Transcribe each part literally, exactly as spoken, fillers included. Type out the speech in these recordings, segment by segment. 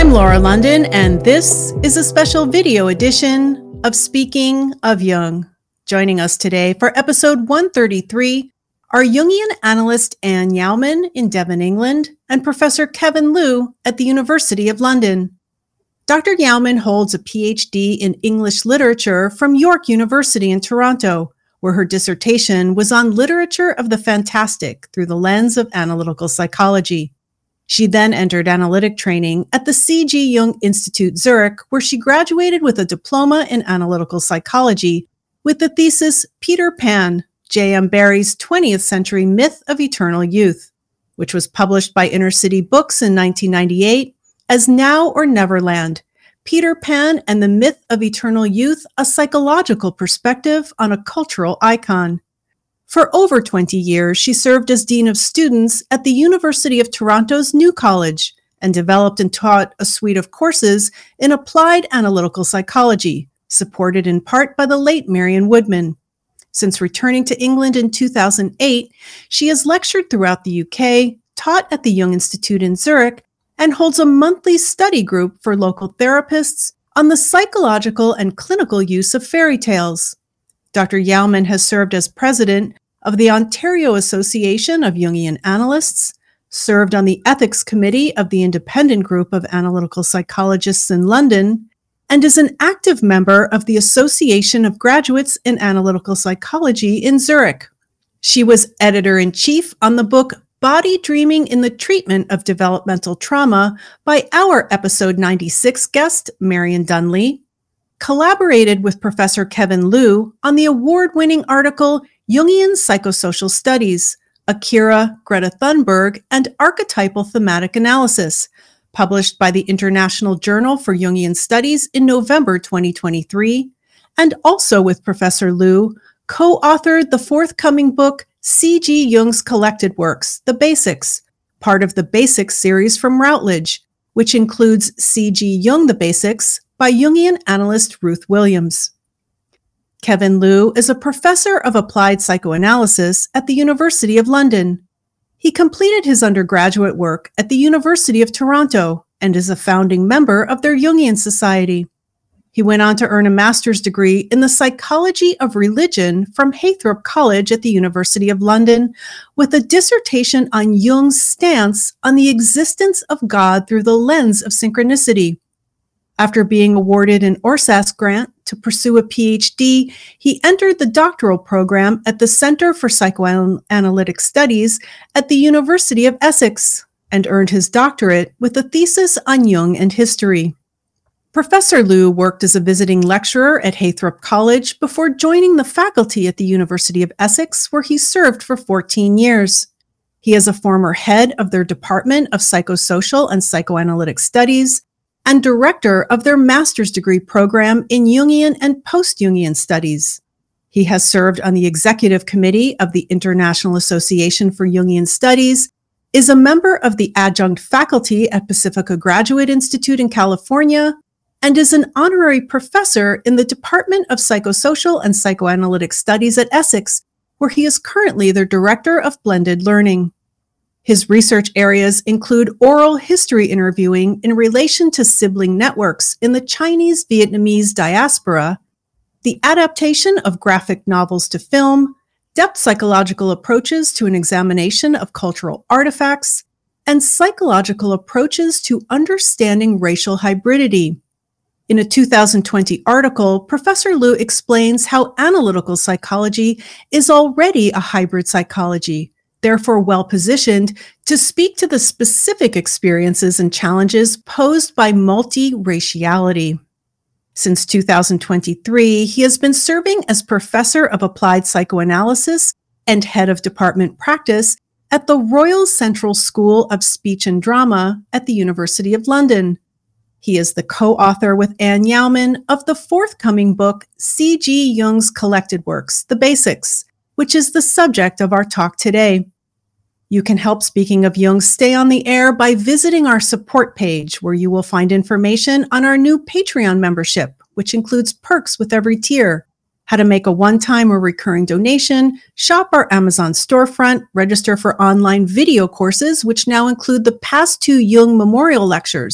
I'm Laura London, and this is a special video edition of Speaking of Jung. Joining us today for episode one thirty-three are Jungian analyst Anne Yauman in Devon, England, and Professor Kevin Liu at the University of London. Doctor Yauman holds a P H D in English literature from York University in Toronto, where her dissertation was on literature of the fantastic through the lens of analytical psychology. She then entered analytic training at the C G Jung Institute Zurich, where she graduated with a diploma in analytical psychology with the thesis Peter Pan, J M Barrie's twentieth century Myth of Eternal Youth, which was published by Inner City Books in nineteen ninety-eight as Now or Neverland, Peter Pan and the Myth of Eternal Youth, a Psychological Perspective on a Cultural Icon. For over twenty years, she served as Dean of Students at the University of Toronto's New College and developed and taught a suite of courses in applied analytical psychology, supported in part by the late Marion Woodman. Since returning to England in two thousand eight, she has lectured throughout the U K, taught at the Jung Institute in Zurich, and holds a monthly study group for local therapists on the psychological and clinical use of fairy tales. Doctor Yauman has served as president of the Ontario Association of Jungian Analysts, served on the ethics committee of the Independent Group of Analytical Psychologists in London, and is an active member of the Association of Graduates in Analytical Psychology in Zurich. She was editor-in-chief on the book Body Dreaming in the Treatment of Developmental Trauma by our episode ninety-six guest, Marion Dunley, collaborated with Professor Kevin Liu on the award-winning article Jungian Psychosocial Studies, Akira, Greta Thunberg, and Archetypal Thematic Analysis, published by the International Journal for Jungian Studies in November twenty twenty-three, and also with Professor Liu, co-authored the forthcoming book C G Jung's Collected Works, The Basics, part of the Basics series from Routledge, which includes C G Jung The Basics by Jungian analyst Ruth Williams. Kevin Liu is a professor of applied psychoanalysis at the University of London. He completed his undergraduate work at the University of Toronto and is a founding member of their Jungian Society. He went on to earn a master's degree in the psychology of religion from Heythrop College at the University of London, with a dissertation on Jung's stance on the existence of God through the lens of synchronicity. After being awarded an Orsas grant to pursue a P H D, he entered the doctoral program at the Center for Psychoanalytic Studies at the University of Essex and earned his doctorate with a thesis on Jung and history. Professor Liu worked as a visiting lecturer at Heythrop College before joining the faculty at the University of Essex, where he served for fourteen years. He is a former head of their Department of Psychosocial and Psychoanalytic Studies and director of their master's degree program in Jungian and post-Jungian studies. He has served on the executive committee of the International Association for Jungian Studies, is a member of the adjunct faculty at Pacifica Graduate Institute in California, and is an honorary professor in the Department of Psychosocial and Psychoanalytic Studies at Essex, where he is currently their director of blended learning. His research areas include oral history interviewing in relation to sibling networks in the Chinese-Vietnamese diaspora, the adaptation of graphic novels to film, depth psychological approaches to an examination of cultural artifacts, and psychological approaches to understanding racial hybridity. In a two thousand twenty article, Professor Liu explains how analytical psychology is already a hybrid psychology, therefore well-positioned to speak to the specific experiences and challenges posed by multi-raciality. Since two thousand twenty-three, he has been serving as Professor of Applied Psychoanalysis and Head of Department Practice at the Royal Central School of Speech and Drama at the University of London. He is the co-author with Anne Yauman of the forthcoming book C G Jung's Collected Works, The Basics, which is the subject of our talk today. You can help Speaking of Jung stay on the air by visiting our support page, where you will find information on our new Patreon membership, which includes perks with every tier, how to make a one-time or recurring donation, shop our Amazon storefront, register for online video courses, which now include the past two Jung Memorial Lectures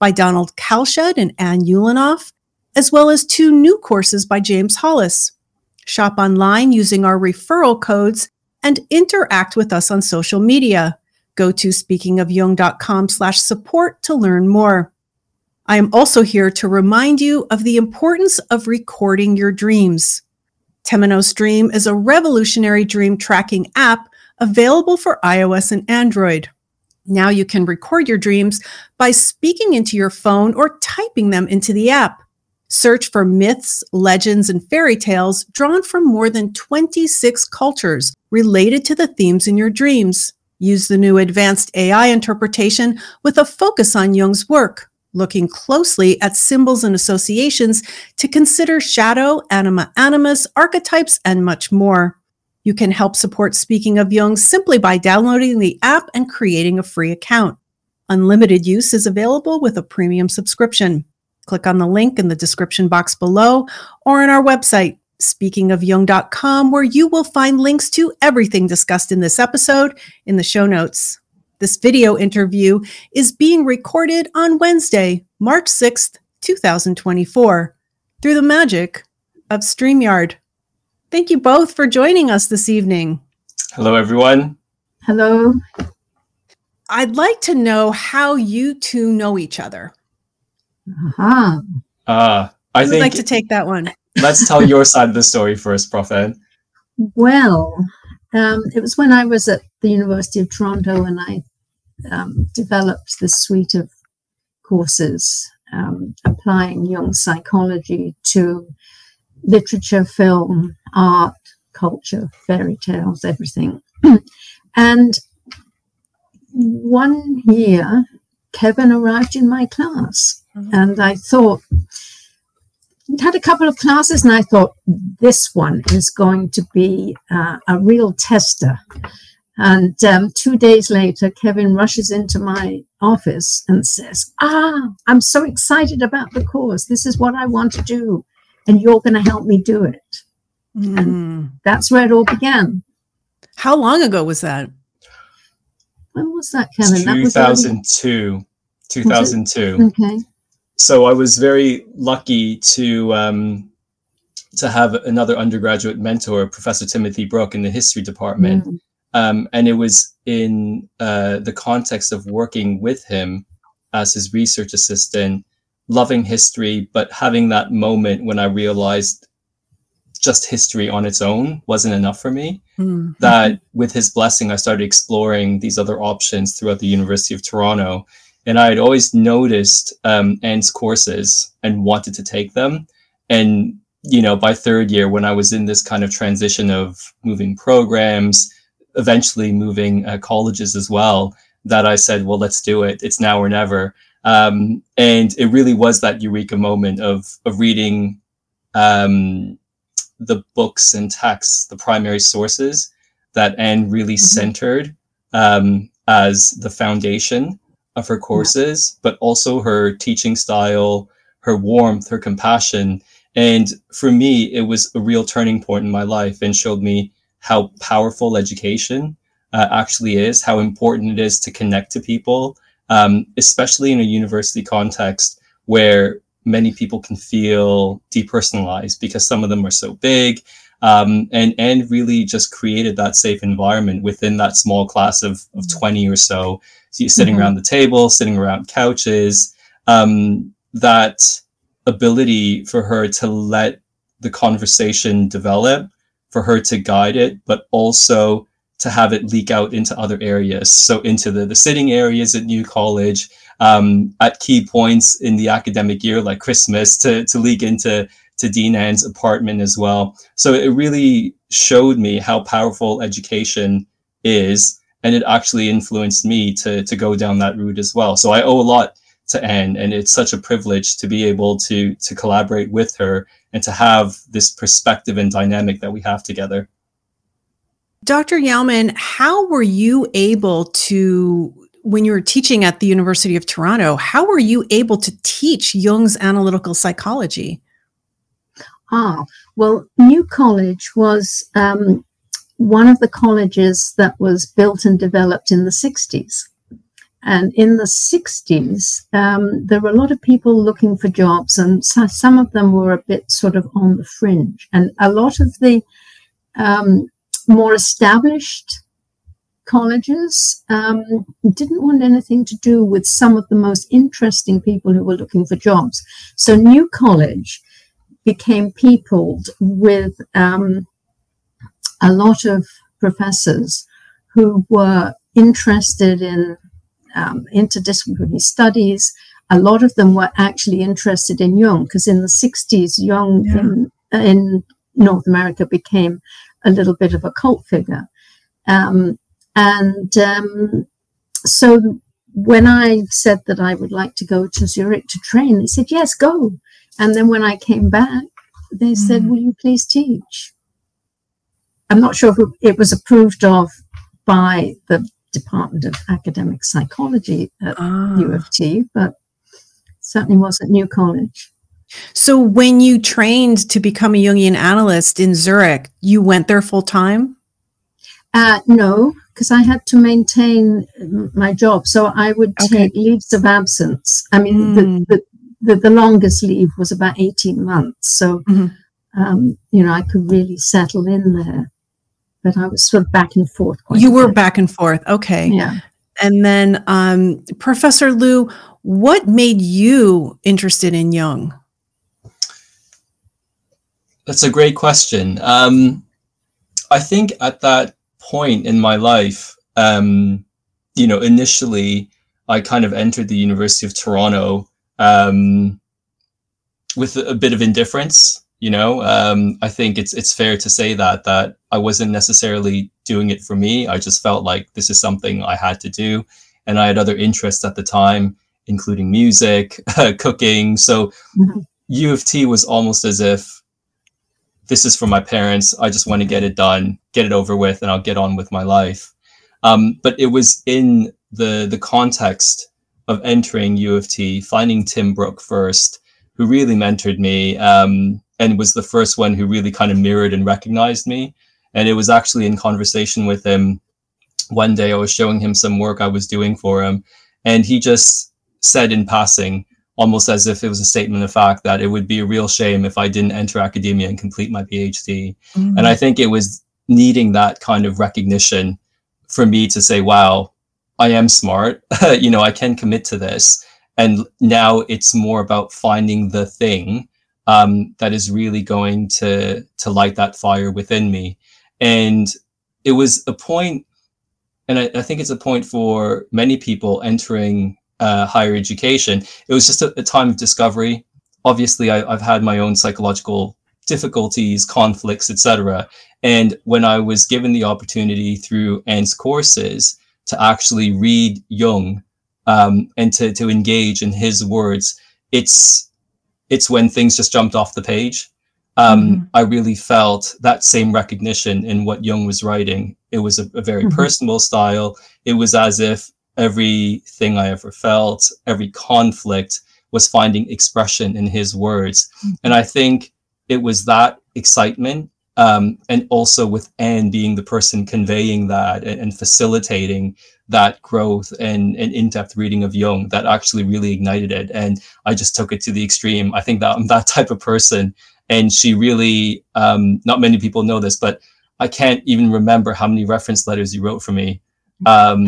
by Donald Kalshed and Ann Ulinoff, as well as two new courses by James Hollis. Shop online using our referral codes and interact with us on social media. Go to speakingofjung.com slash support to learn more. I am also here to remind you of the importance of recording your dreams. Temenos Dream is a revolutionary dream tracking app available for iOS and Android. Now you can record your dreams by speaking into your phone or typing them into the app. Search for myths, legends, and fairy tales drawn from more than twenty-six cultures related to the themes in your dreams. Use the new advanced A I interpretation with a focus on Jung's work, looking closely at symbols and associations to consider shadow, anima animus, archetypes, and much more. You can help support Speaking of Jung simply by downloading the app and creating a free account. Unlimited use is available with a premium subscription. Click on the link in the description box below or on our website, speaking of jung dot com, where you will find links to everything discussed in this episode in the show notes. This video interview is being recorded on Wednesday, March sixth, twenty twenty-four, through the magic of StreamYard. Thank you both for joining us this evening. Hello, everyone. Hello. I'd like to know how you two know each other. Uh-huh. Uh, I I'd think like to take that one. Let's tell your side of the story first, Prof Ann. Well, um, it was when I was at the University of Toronto and I um, developed this suite of courses um, applying Jung's psychology to literature, film, art, culture, fairy tales, everything. And one year, Kevin arrived in my class, mm-hmm. and I thought, I'd had a couple of classes, and I thought, this one is going to be uh, a real tester. And um, two days later, Kevin rushes into my office and says, ah, I'm so excited about the course. This is what I want to do, and you're going to help me do it. Mm. And that's where it all began. How long ago was that? When was that, Kevin? two thousand two. That two thousand two. Okay. So I was very lucky to um, to have another undergraduate mentor, Professor Timothy Brooke, in the history department. Mm. Um, and it was in uh, the context of working with him as his research assistant, loving history, but having that moment when I realized just history on its own wasn't enough for me. Mm-hmm. That with his blessing, I started exploring these other options throughout the University of Toronto. And I had always noticed um, Ann's courses and wanted to take them. And, you know, by third year, when I was in this kind of transition of moving programs, eventually moving uh, colleges as well, that I said, well, let's do it. It's now or never. Um, and it really was that eureka moment of, of reading um, the books and texts, the primary sources that Ann really mm-hmm. centered um, as the foundation of her courses, but also her teaching style, her warmth, her compassion. And for me, it was a real turning point in my life and showed me how powerful education uh, actually is, how important it is to connect to people, um, especially in a university context where many people can feel depersonalized because some of them are so big. Um, and, and really just created that safe environment within that small class of, of twenty or so. So you're sitting mm-hmm. around the table, sitting around couches, um, that ability for her to let the conversation develop, for her to guide it, but also to have it leak out into other areas. So into the, the sitting areas at New College, um, at key points in the academic year, like Christmas, to, to leak into to Dean Ann's apartment as well. So it really showed me how powerful education is, and it actually influenced me to, to go down that route as well. So I owe a lot to Ann, and it's such a privilege to be able to, to collaborate with her and to have this perspective and dynamic that we have together. Doctor Yauman, how were you able to, when you were teaching at the University of Toronto, how were you able to teach Jung's analytical psychology? Ah, well, New College was um, one of the colleges that was built and developed in the sixties. and in the sixties, um, there were a lot of people looking for jobs, and so, some of them were a bit sort of on the fringe. And a lot of the um, more established colleges um, didn't want anything to do with some of the most interesting people who were looking for jobs. So New College became peopled with um, a lot of professors who were interested in um, interdisciplinary studies. A lot of them were actually interested in Jung, because in the sixties, Jung yeah. in, in North America became a little bit of a cult figure. Um, and um, so when I said that I would like to go to Zurich to train, they said, yes, go. And then when I came back, they mm. said, will you please teach? I'm not sure if it was approved of by the Department of Academic Psychology at ah. U of T, but certainly was at New College. So when you trained to become a Jungian analyst in Zurich, you went there full time? Uh, no, because I had to maintain my job. So I would Okay. take leaves of absence. I mean, Mm. the, the, the, the longest leave was about eighteen months. So, Mhm. um, you know, I could really settle in there. But I was sort of back and forth. Quite You a were bit. back and forth. Okay. Yeah. And then, um, Professor Liu, what made you interested in Jung? That's a great question. Um, I think at that point in my life, um, you know, initially I kind of entered the University of Toronto um, with a, a bit of indifference. You know, um, I think it's it's fair to say that that I wasn't necessarily doing it for me. I just felt like this is something I had to do, and I had other interests at the time, including music, cooking. So Mm-hmm. U of T was almost as if this is for my parents. I just want to get it done, get it over with, and I'll get on with my life. Um, but it was in the the context of entering U of T, finding Tim Brooke first, who really mentored me. Um, and was the first one who really kind of mirrored and recognized me. And it was actually in conversation with him one day, I was showing him some work I was doing for him. And he just said in passing, almost as if it was a statement of fact, that it would be a real shame if I didn't enter academia and complete my PhD. Mm-hmm. And I think it was needing that kind of recognition for me to say, wow, I am smart. you know, I can commit to this. And now it's more about finding the thing um, that is really going to to light that fire within me. And it was a point, and I, I think it's a point for many people entering uh, higher education. It was just a, a time of discovery. Obviously, I, I've had my own psychological difficulties, conflicts, et cetera. And when I was given the opportunity through Anne's courses to actually read Jung um, and to to engage in his words, it's it's when things just jumped off the page. Um, mm-hmm. I really felt that same recognition in what Jung was writing. It was a, a very mm-hmm. personal style. It was as if everything I ever felt, every conflict was finding expression in his words. Mm-hmm. And I think it was that excitement um, and also with Anne being the person conveying that and, and facilitating that growth and, and in-depth reading of Jung that actually really ignited it. And I just took it to the extreme. I think that I'm that type of person. And she really, um, not many people know this, but I can't even remember how many reference letters you wrote for me. Um,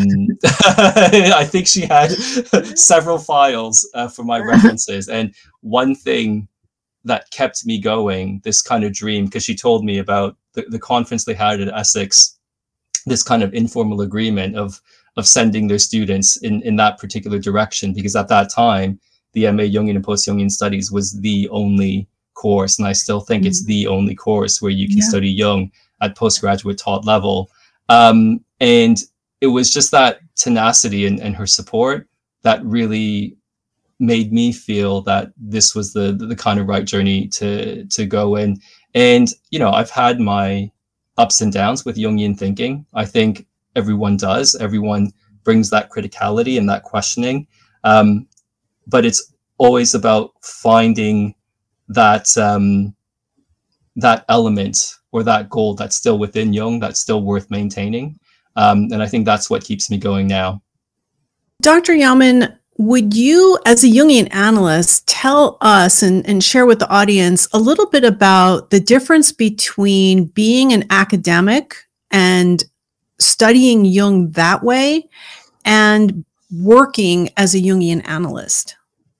I think she had several files uh, for my references. And one thing that kept me going, this kind of dream, because she told me about the, the conference they had at Essex, this kind of informal agreement of of sending their students in, in that particular direction, because at that time, the M A Jungian and Post-Jungian Studies was the only course, and I still think mm-hmm. it's the only course where you can yeah. study Jung at postgraduate taught level. Um, and it was just that tenacity and, and her support that really made me feel that this was the the kind of right journey to to go in. And, you know, I've had my ups and downs with Jungian thinking. I think everyone does. Everyone brings that criticality and that questioning. Um, but it's always about finding that um, that element or that goal that's still within Jung, that's still worth maintaining. Um, and I think that's what keeps me going now. Doctor Yauman, would you, as a Jungian analyst, tell us and, and share with the audience a little bit about the difference between being an academic and studying Jung that way and working as a Jungian analyst?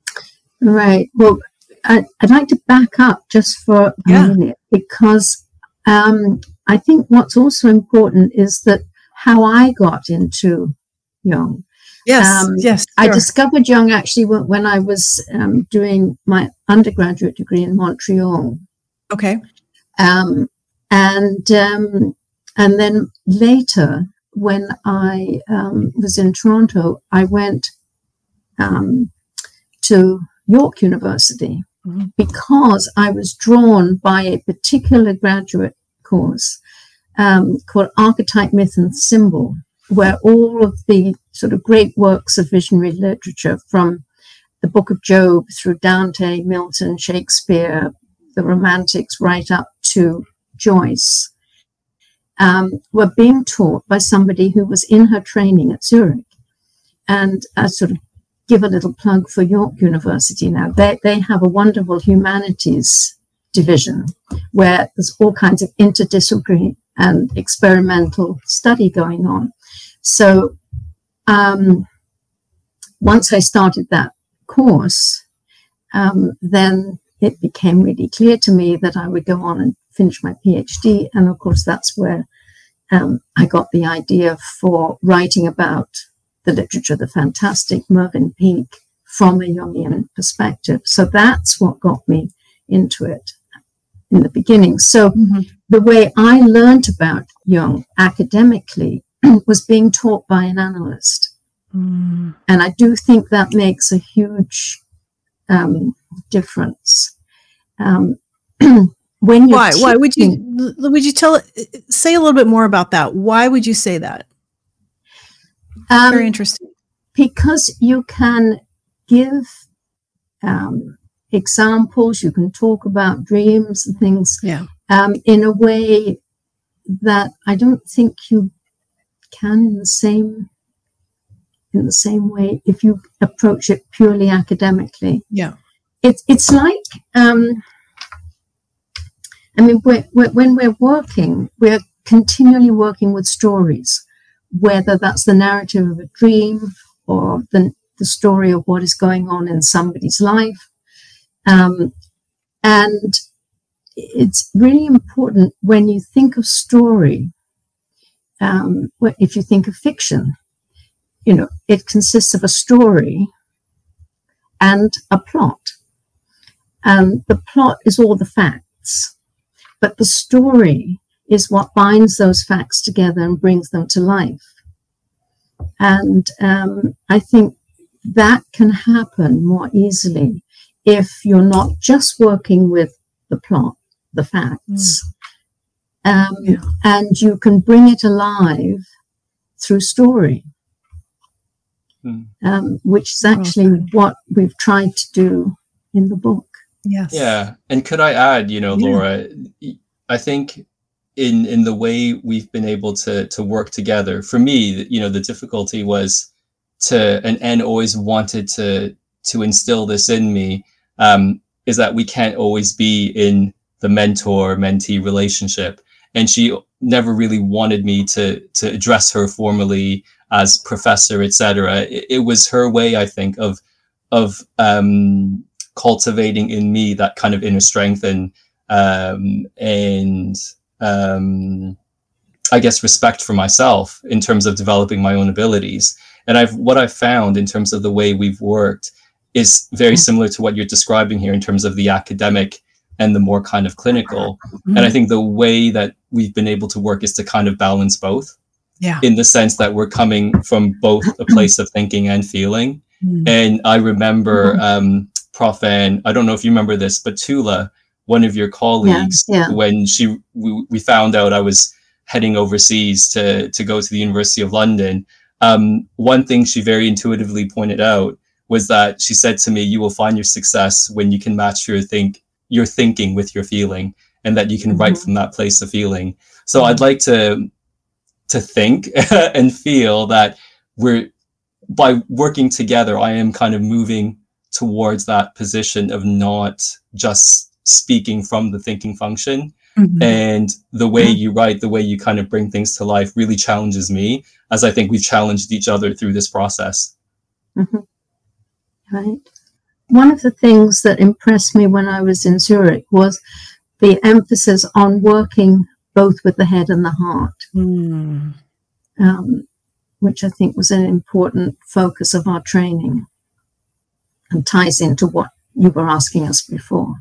Right. Well, I, I'd like to back up just for a Yeah. minute, because um, I think what's also important is that how I got into Jung. Yes, Um, yes. I sure. discovered Jung actually when, when I was um, doing my undergraduate degree in Montreal. Okay. Um, and um, and then later, when I um, was in Toronto, I went um, to York University Mhm. because I was drawn by a particular graduate course um, called Archetype, Myth and Symbol, where all of the sort of great works of visionary literature, from the Book of Job through Dante, Milton, Shakespeare, the Romantics, right up to Joyce, um, were being taught by somebody who was in her training at Zurich. And I sort of give a little plug for York University now. They, they have a wonderful humanities division where there's all kinds of interdisciplinary and experimental study going on. So um, once I started that course, um, then it became really clear to me that I would go on and finish my PhD. And of course, that's where um, I got the idea for writing about the literature, the fantastic Mervyn Peake, from a Jungian perspective. So that's what got me into it in the beginning. So Mm-hmm. the way I learned about Jung academically was being taught by an analyst. Mm. And I do think that makes a huge um, difference. Um, when you're Why? Why would teaching- you? Would you tell? Say a little bit more about that. Why would you say that? um, Very interesting. because you can give um, examples, you can talk about dreams and things Yeah. um, in a way that I don't think you can in the same in the same way if you approach it purely academically. Yeah. It's it's like um, I mean, we're, we're, when we're working, we're continually working with stories, whether that's the narrative of a dream or the the story of what is going on in somebody's life, um, and it's really important when you think of story. Um, if you think of fiction, you know, it consists of a story and a plot. And the plot is all the facts, but the story is what binds those facts together and brings them to life. And um, I think that can happen more easily if you're not just working with the plot, the facts, mm. um, Yeah. and you can bring it alive through story. Mm. Um, which is actually Okay. what we've tried to do in the book. Yes. Yeah. And could I add, you know, Yeah. Laura, I think in in the way we've been able to to work together, for me, you know, the difficulty was to, and Anne always wanted to to instill this in me, um, is that we can't always be in the mentor-mentee relationship. And she never really wanted me to to address her formally as professor, et cetera. It, it was her way, I think, of of um, cultivating in me that kind of inner strength and um, and um, I guess respect for myself in terms of developing my own abilities. And I've what I've found in terms of the way we've worked is very similar to what you're describing here in terms of the academic and the more kind of clinical. Mm-hmm. And I think the way that we've been able to work is to kind of balance both. Yeah. In the sense that we're coming from both a place of thinking and feeling. Mm. And I remember um, Prof Anne, I don't know if you remember this, but Tula, one of your colleagues, Yeah, yeah. when she we, we found out I was heading overseas to, to go to the University of London, um, one thing she very intuitively pointed out was that she said to me, you will find your success when you can match your think your thinking with your feeling, and that you can mm-hmm. write from that place of feeling. So mm-hmm. I'd like to to think and feel that we're by working together, I am kind of moving towards that position of not just speaking from the thinking function. Mm-hmm. And the way you write, the way you kind of bring things to life really challenges me, as I think we've challenged each other through this process. Mm-hmm. Right. One of the things that impressed me when I was in Zurich was the emphasis on working both with the head and the heart, mm. um, which I think was an important focus of our training and ties into what you were asking us before.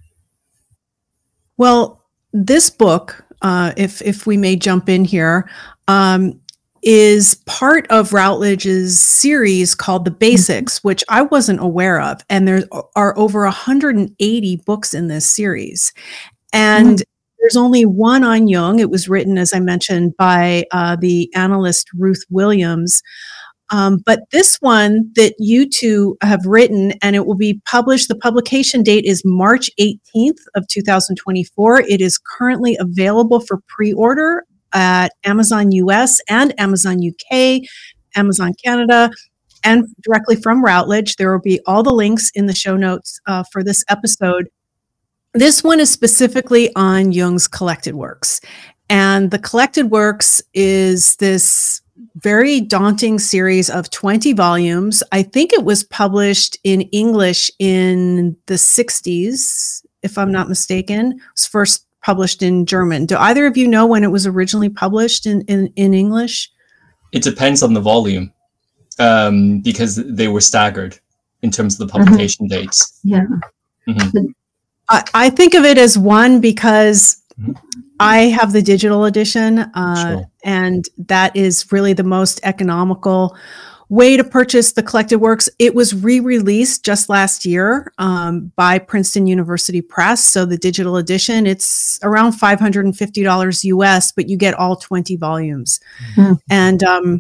Well, this book, uh, if if we may jump in here, um, is part of Routledge's series called The Basics, mm-hmm. which I wasn't aware of. And there are over one hundred eighty books in this series. And mm-hmm. there's only one on Jung. It was written, as I mentioned, by uh, the analyst Ruth Williams. Um, but this one that you two have written, and it will be published, the publication date is March eighteenth of two thousand twenty-four. It is currently available for pre-order at Amazon U S and Amazon U K, Amazon Canada, and directly from Routledge. There will be all the links in the show notes uh, for this episode. This one is specifically on Jung's collected works. And the collected works is this very daunting series of twenty volumes. I think it was published in English in the sixties, if I'm not mistaken. It was first published in German. Do either of you know when it was originally published in, in, in English? It depends on the volume, um, because they were staggered in terms of the publication mm-hmm. dates. Yeah. Mm-hmm. I, I think of it as one because mm-hmm. I have the digital edition, uh, sure. and that is really the most economical way to purchase the collected works. It was re-released just last year um, by Princeton University Press. So the digital edition, it's around five hundred fifty dollars U S, but you get all twenty volumes. Mm-hmm. And um,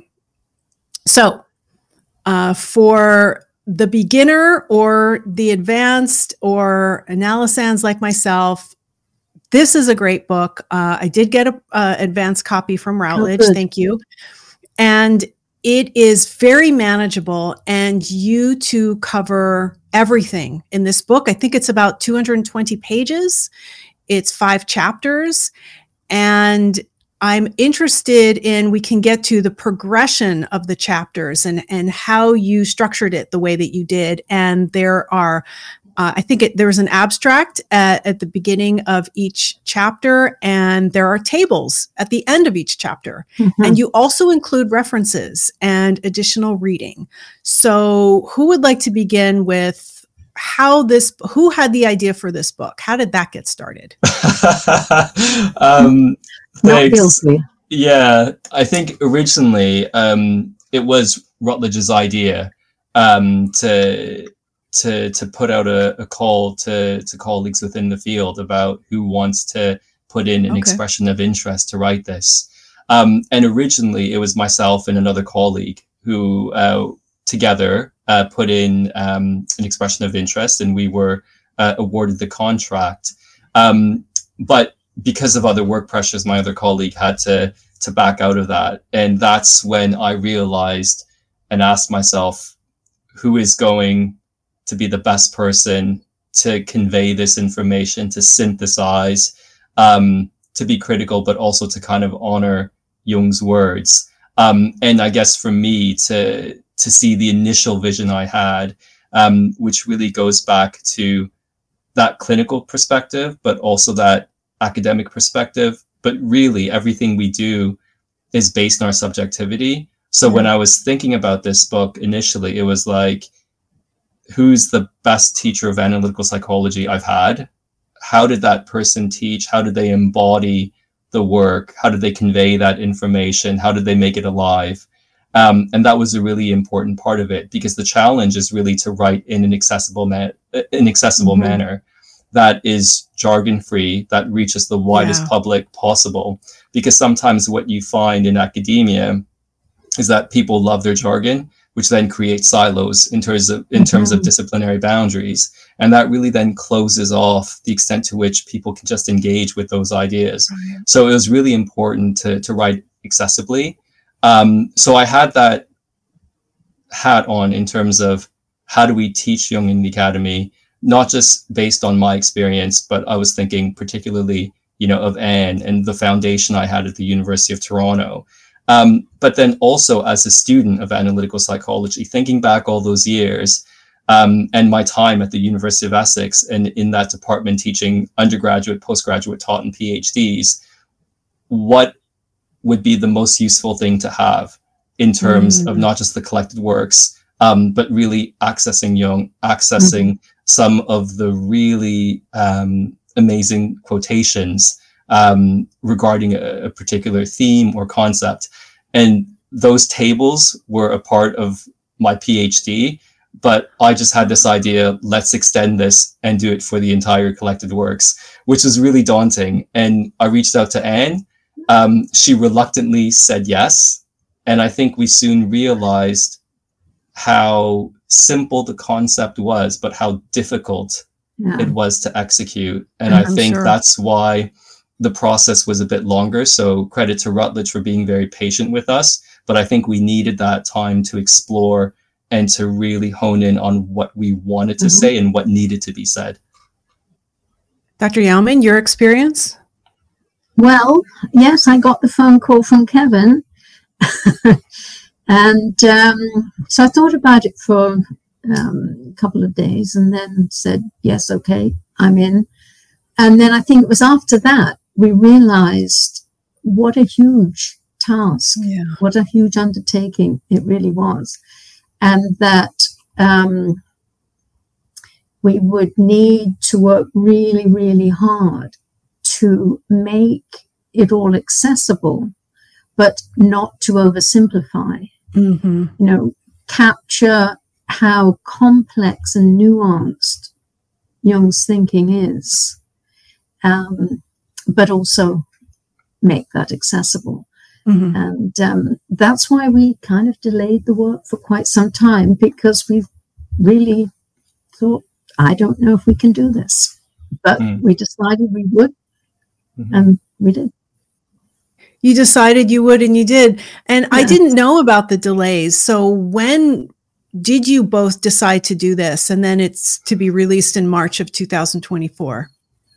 so uh, for the beginner or the advanced or analysans like myself, this is a great book. Uh, I did get an advanced copy from Routledge. Oh, thank you. And it is very manageable, and you two cover everything in this book. I think it's about two hundred twenty pages. It's five chapters. And I'm interested in, we can get to the progression of the chapters and, and how you structured it the way that you did. And there are Uh, I think it, there was an abstract at, at the beginning of each chapter, and there are tables at the end of each chapter. Mm-hmm. And you also include references and additional reading. So who would like to begin with how this, who had the idea for this book? How did that get started? um, thanks. Yeah, I think originally um, it was Routledge's idea um, to... to to put out a, a call to, to colleagues within the field about who wants to put in an okay. expression of interest to write this. Um, and originally it was myself and another colleague who uh, together uh, put in um, an expression of interest, and we were uh, awarded the contract. Um, but because of other work pressures, my other colleague had to, to back out of that. And that's when I realized and asked myself, who is going to be the best person to convey this information, to synthesize, um, to be critical, but also to kind of honor Jung's words. Um, and I guess for me to to see the initial vision I had, um, which really goes back to that clinical perspective, but also that academic perspective. But really everything we do is based on our subjectivity. So mm-hmm. when I was thinking about this book initially, it was like, who's the best teacher of analytical psychology I've had? How did that person teach? How did they embody the work? How did they convey that information? How did they make it alive? Um, and that was a really important part of it, because the challenge is really to write in an accessible, ma- an accessible mm-hmm. manner that is jargon-free, that reaches the widest yeah. public possible. Because sometimes what you find in academia is that people love their jargon, which then creates silos in terms of in terms of disciplinary boundaries. And that really then closes off the extent to which people can just engage with those ideas. Right. So it was really important to, to write accessibly. Um, so I had that hat on in terms of how do we teach young in the academy, not just based on my experience, but I was thinking particularly, you know, of Anne and the foundation I had at the University of Toronto. Um, but then also as a student of analytical psychology, thinking back all those years, um, and my time at the University of Essex and in that department teaching undergraduate, postgraduate taught and PhDs, what would be the most useful thing to have in terms mm. of not just the collected works, um, but really accessing young, accessing mm. some of the really um, amazing quotations um, regarding a, a particular theme or concept. And those tables were a part of my PhD, but I just had this idea, let's extend this and do it for the entire collected works, which was really daunting. And I reached out to Anne. Um, she reluctantly said yes. And I think we soon realized how simple the concept was, but how difficult yeah. it was to execute. And I'm I think sure. that's why the process was a bit longer. So credit to Routledge for being very patient with us. But I think we needed that time to explore and to really hone in on what we wanted to mm-hmm. say and what needed to be said. Doctor Yalman, your experience? Well, yes, I got the phone call from Kevin. and um, so I thought about it for um, a couple of days and then said, yes, okay, I'm in. And then I think it was after that we realized what a huge task, yeah. what a huge undertaking it really was. And that um, we would need to work really, really hard to make it all accessible, but not to oversimplify. Mm-hmm. You know, capture how complex and nuanced Jung's thinking is, um, but also make that accessible. Mm-hmm. And um, that's why we kind of delayed the work for quite some time, because we really thought, I don't know if we can do this. But mm. we decided we would, mm-hmm. and we did. You decided you would, and you did. And yeah. I didn't know about the delays. So when did you both decide to do this? And then it's to be released in March of two thousand twenty-four.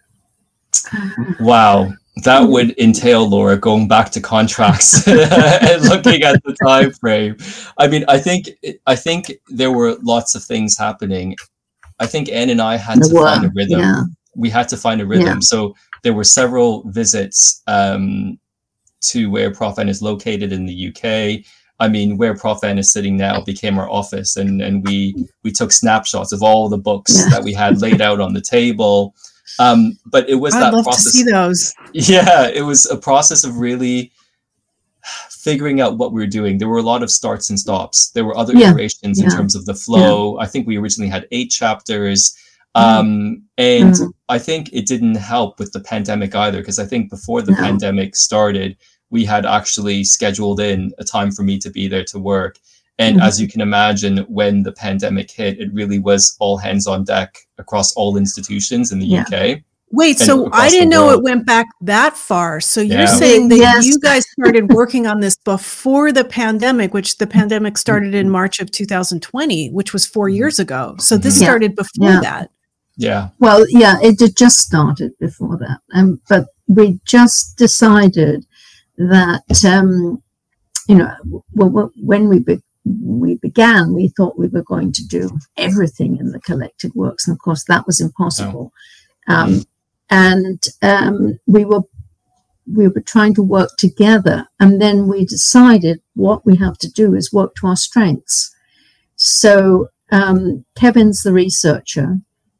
Wow. That would entail, Laura, going back to contracts and looking at the time frame. I mean, I think I think there were lots of things happening. I think Anne and I had to find a rhythm. Yeah. We had to find a rhythm. Yeah. So there were several visits um, to where Prof Anne is located in the U K. I mean, where Prof Anne is sitting now became our office, and and we we took snapshots of all the books yeah. that we had laid out on the table. Um, but it was I'd that love process. To see those. Yeah, it was a process of really figuring out what we were doing. There were a lot of starts and stops. There were other yeah. iterations yeah. in terms of the flow. Yeah. I think we originally had eight chapters. Um, mm. And mm. I think it didn't help with the pandemic either, because I think before the no. pandemic started, we had actually scheduled in a time for me to be there to work. And mm-hmm. as you can imagine, when the pandemic hit, it really was all hands on deck across all institutions in the yeah. U K. Wait, so I didn't know it went back that far. So you're yeah. saying that yes. you guys started working on this before the pandemic, which the pandemic started in March of two thousand twenty, which was four years ago. So this yeah. started before yeah. that. Yeah. Well, yeah, it had just started before that. Um, but we just decided that, um, you know, w- when we be- we began, we thought we were going to do everything in the collected works. And of course, that was impossible. Oh. Um, and um, we were we were trying to work together. And then we decided what we have to do is work to our strengths. So um, Kevin's the researcher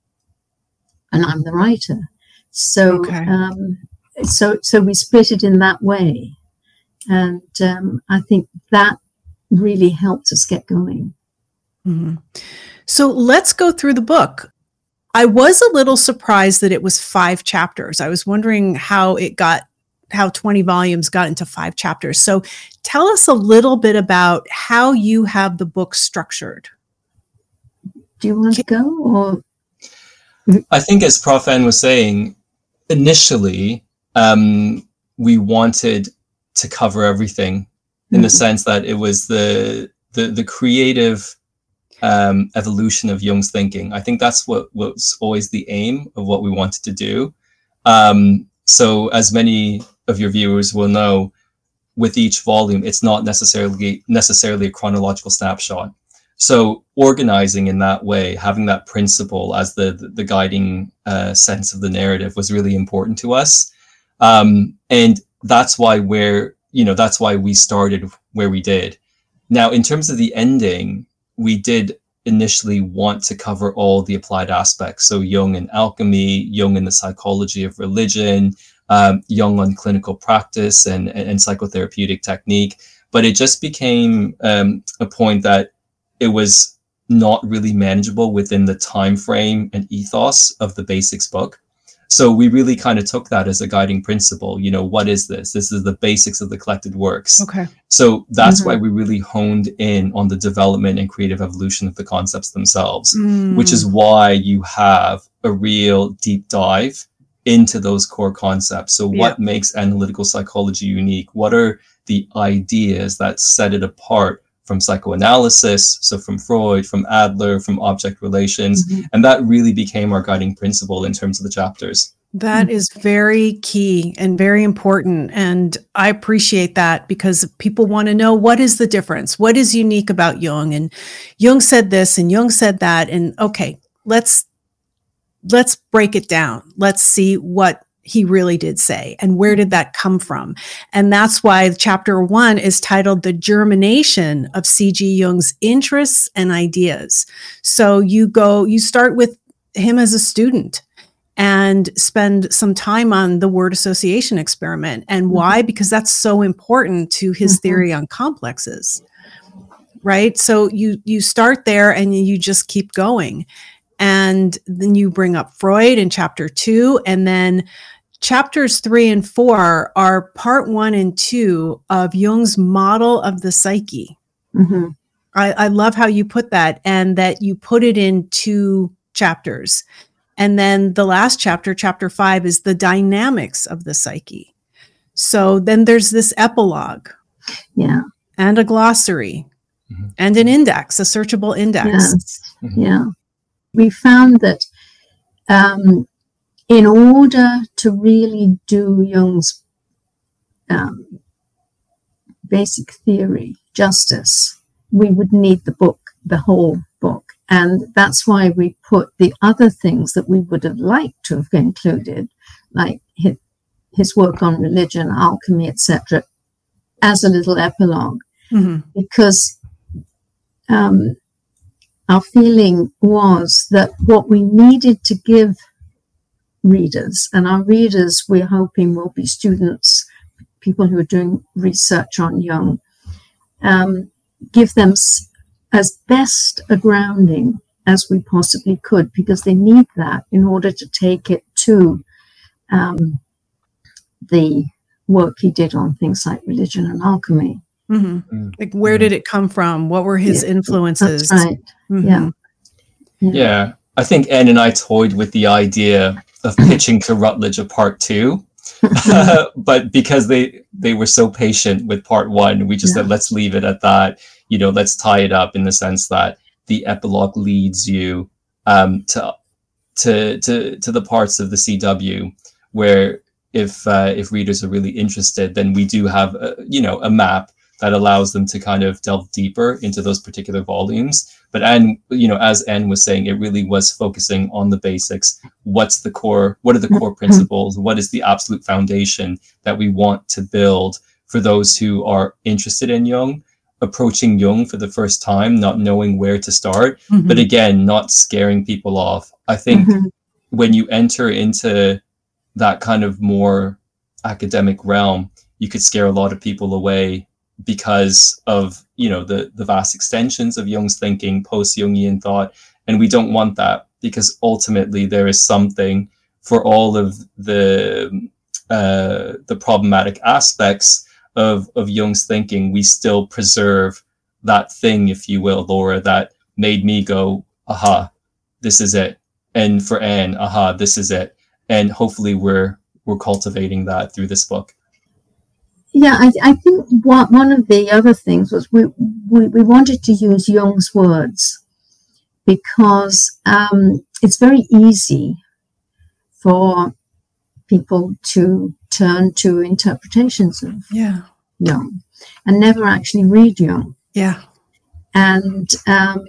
and I'm the writer. So okay. um, so so we split it in that way. And um, I think that really helped us get going. Mm-hmm. So let's go through the book. I was a little surprised that it was five chapters. I was wondering how it got, how twenty volumes got into five chapters. So tell us a little bit about how you have the book structured. Do you want to go? Or? I think, as Prof Anne was saying, initially, um, we wanted to cover everything. In the sense that it was the the the creative um, evolution of Jung's thinking. I think that's what was always the aim of what we wanted to do. Um, so as many of your viewers will know, with each volume, it's not necessarily necessarily a chronological snapshot. So organizing in that way, having that principle as the the, the guiding uh, sense of the narrative was really important to us, um, and that's why we're you know that's why we started where we did. Now, in terms of the ending, we did initially want to cover all the applied aspects. So Jung and alchemy, Jung and the psychology of religion, um, Jung on clinical practice and, and, and psychotherapeutic technique. But it just became um, a point that it was not really manageable within the time frame and ethos of the basics book. So we really kind of took that as a guiding principle. You know, what is this? This is the basics of the collected works. Okay. So that's Mm-hmm. why we really honed in on the development and creative evolution of the concepts themselves, Mm. which is why you have a real deep dive into those core concepts. So what Yeah. makes analytical psychology unique? What are the ideas that set it apart from psychoanalysis, so from Freud, from Adler, from object relations, Mhm. and that really became our guiding principle in terms of the chapters. That is very key and very important. And I appreciate that because people want to know, what is the difference? What is unique about Jung? And Jung said this and Jung said that. And okay, let's let's break it down. Let's see what he really did say and where did that come from. And that's why chapter one is titled The Germination of C G Jung's Interests and Ideas. So you go, you start with him as a student and spend some time on the word association experiment. And why? Because that's so important to his Mhm. theory on complexes, right? So you you start there and you just keep going. And then you bring up Freud in chapter two, and then chapters three and four are part one and two of Jung's model of the psyche. Mhm. I, I love how you put that, and that you put it in two chapters. And then the last chapter, chapter five, is the dynamics of the psyche. So then there's this epilogue Yeah. and a glossary Mhm. and an index, a searchable index. Yes. Mhm. Yeah. We found that um, in order to really do Jung's um, basic theory justice, we would need the book, the whole book. And that's why we put the other things that we would have liked to have included, like his, his work on religion, alchemy, et cetera, as a little epilogue, Mhm. because um, our feeling was that what we needed to give readers, and our readers we're hoping will be students, people who are doing research on Jung, um, give them s- as best a grounding as we possibly could, because they need that in order to take it to um, the work he did on things like religion and alchemy. Mhm. Mm. Like, where did it come from? What were his Yeah, influences? That's right. Mhm. Yeah. Yeah, I think Anne and I toyed with the idea of pitching to Routledge a part two, but because they they were so patient with part one, we just Yeah. said, let's leave it at that. You know, let's tie it up in the sense that the epilogue leads you um, to to to to the parts of the C W where if uh, if readers are really interested, then we do have a, you know a map that allows them to kind of delve deeper into those particular volumes. But Anne, you know, as Anne was saying, it really was focusing on the basics. What's the core? What are the core principles? What is the absolute foundation that we want to build for those who are interested in Jung, approaching Jung for the first time, not knowing where to start, Mhm. but again, not scaring people off. I think Mhm. when you enter into that kind of more academic realm, you could scare a lot of people away because of, you know, the, the vast extensions of Jung's thinking, post-Jungian thought. And we don't want that, because ultimately there is something for all of the uh, the problematic aspects of, of Jung's thinking. We still preserve that thing, if you will, Laura, that made me go, aha, this is it. And for Anne, aha, this is it. And hopefully we're we're cultivating that through this book. yeah, I, I think what, one of the other things was we, we, we wanted to use Jung's words because um, it's very easy for people to turn to interpretations of Yeah. Jung and never actually read Jung. Yeah. And um,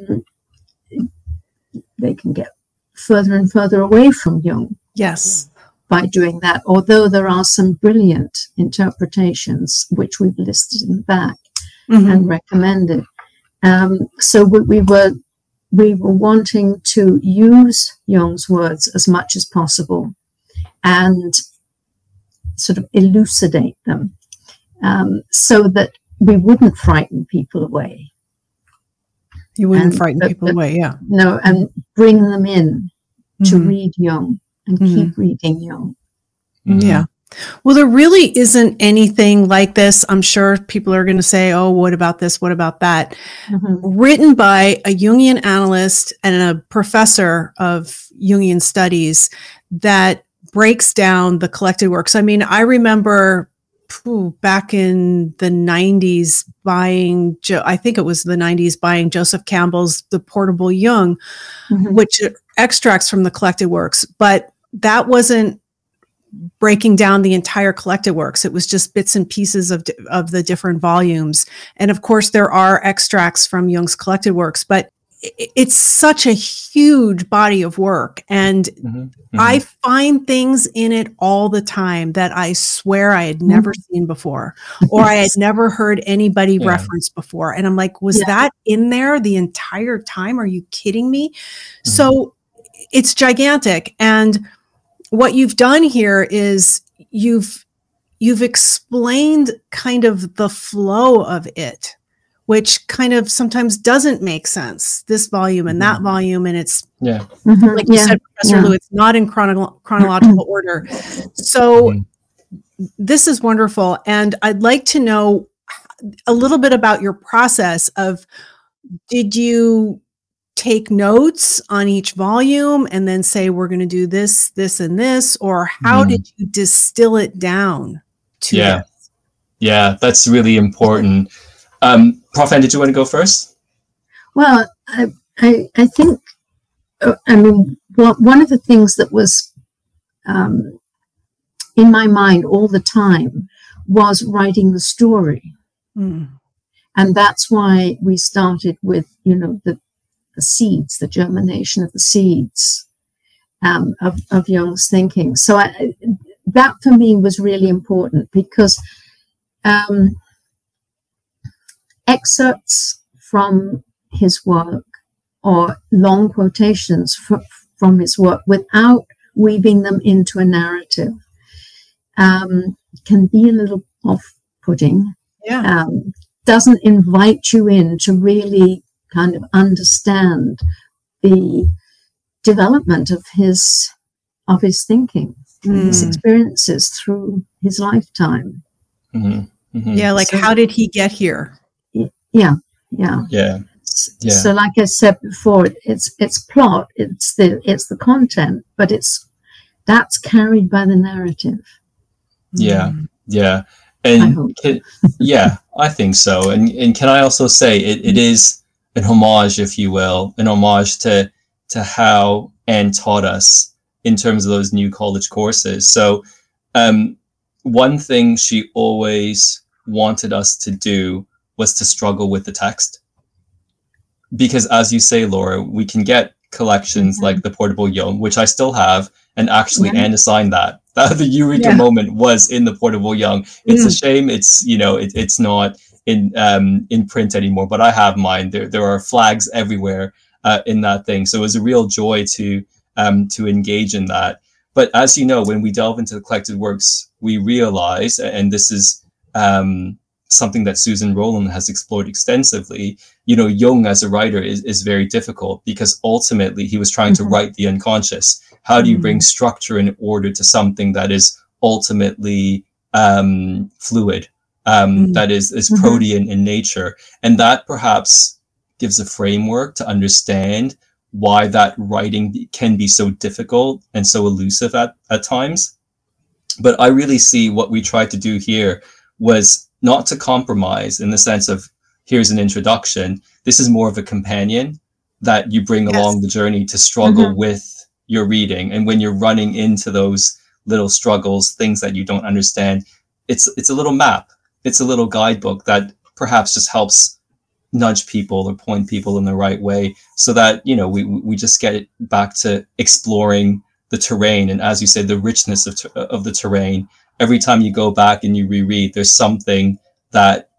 they can get further and further away from Jung Yes. by doing that, although there are some brilliant interpretations which we've listed in the back Mhm. and recommended. Um, so we, we were we were wanting to use Jung's words as much as possible and sort of elucidate them um, so that we wouldn't frighten people away. You wouldn't And- frighten but- people but- away. Yeah. No, and bring them in to Mhm. read Jung and Mhm. keep reading Jung. Mhm. Yeah. Well, there really isn't anything like this. I'm sure people are going to say, oh, what about this? What about that? Mhm. Written by a Jungian analyst and a professor of Jungian studies that breaks down the collected works. I mean, I remember phew, back in the nineties buying, Jo- I think it was the nineties, buying Joseph Campbell's The Portable Jung, Mhm. which extracts from the collected works, but that wasn't breaking down the entire collected works. It was just bits and pieces of, of the different volumes. And of course, there are extracts from Jung's collected works, but i- it's such a huge body of work. And Mhm. I find things in it all the time that I swear I had never seen before, or I had never heard anybody Yeah. reference before. And I'm like, was Yeah. that in there the entire time? Are you kidding me? So it's gigantic. And what you've done here is you've you've explained kind of the flow of it, which kind of sometimes doesn't make sense. This volume and that volume, and it's Yeah. Mhm. like you Yeah. said, Professor yeah. Lou, it's not in chrono- chronological order. So Mhm. this is wonderful. And I'd like to know a little bit about your process of, did you take notes on each volume and then say, we're going to do this, this, and this, or how Mhm. did you distill it down to Yeah. this? Yeah, that's really important. Um, Prof Ann, did you want to go first? Well, I, I, I think, uh, I mean, well, one of the things that was um, in my mind all the time was writing the story. Mm. And that's why we started with, you know, the, the seeds, the germination of the seeds um, of, of Jung's thinking. So I, that for me was really important because um, excerpts from his work or long quotations fr- from his work without weaving them into a narrative um, can be a little off-putting. Yeah. Um, doesn't invite you in to really kind of understand the development of his of his thinking, and his Mm. experiences through his lifetime. Mhm. Mhm. Yeah. Like, So- how did he get here? Yeah, yeah. Yeah. S- Yeah. So, like I said before, it's it's plot, it's the it's the content, but it's that's carried by the narrative. Yeah. Mm. Yeah. I And hope. can, yeah, I think so. And and can I also say it, it is an homage, if you will, an homage to to how Anne taught us in terms of those new college courses. So um, one thing she always wanted us to do was to struggle with the text. Because as you say, Laura, we can get collections Mhm. like the Portable Jung, which I still have, and actually Yeah. Anne assigned that. That the Eureka Yeah. moment was in the Portable Jung. It's a Mm. shame it's, you know, it, it's not in um, in print anymore, but I have mine. There there are flags everywhere uh, in that thing. So it was a real joy to um, to engage in that. But as you know, when we delve into the collected works, we realize, and this is um, something that Susan Rowland has explored extensively, you know, Jung as a writer is, is very difficult because ultimately he was trying Mhm. to write the unconscious. How do you Mm. bring structure and order to something that is ultimately um, fluid, um, Mm. that is, is Mhm. protean in nature? And that perhaps gives a framework to understand why that writing be- can be so difficult and so elusive at, at times. But I really see what we tried to do here was not to compromise in the sense of, here's an introduction. This is more of a companion that you bring yes. along the journey to struggle mm-hmm. with your reading. And when you're running into those little struggles, things that you don't understand, it's it's a little map. It's a little guidebook that perhaps just helps nudge people or point people in the right way, so that, you know, we we just get it back to exploring the terrain. And as you said, the richness of ter- of the terrain. Every time you go back and you reread, there's something that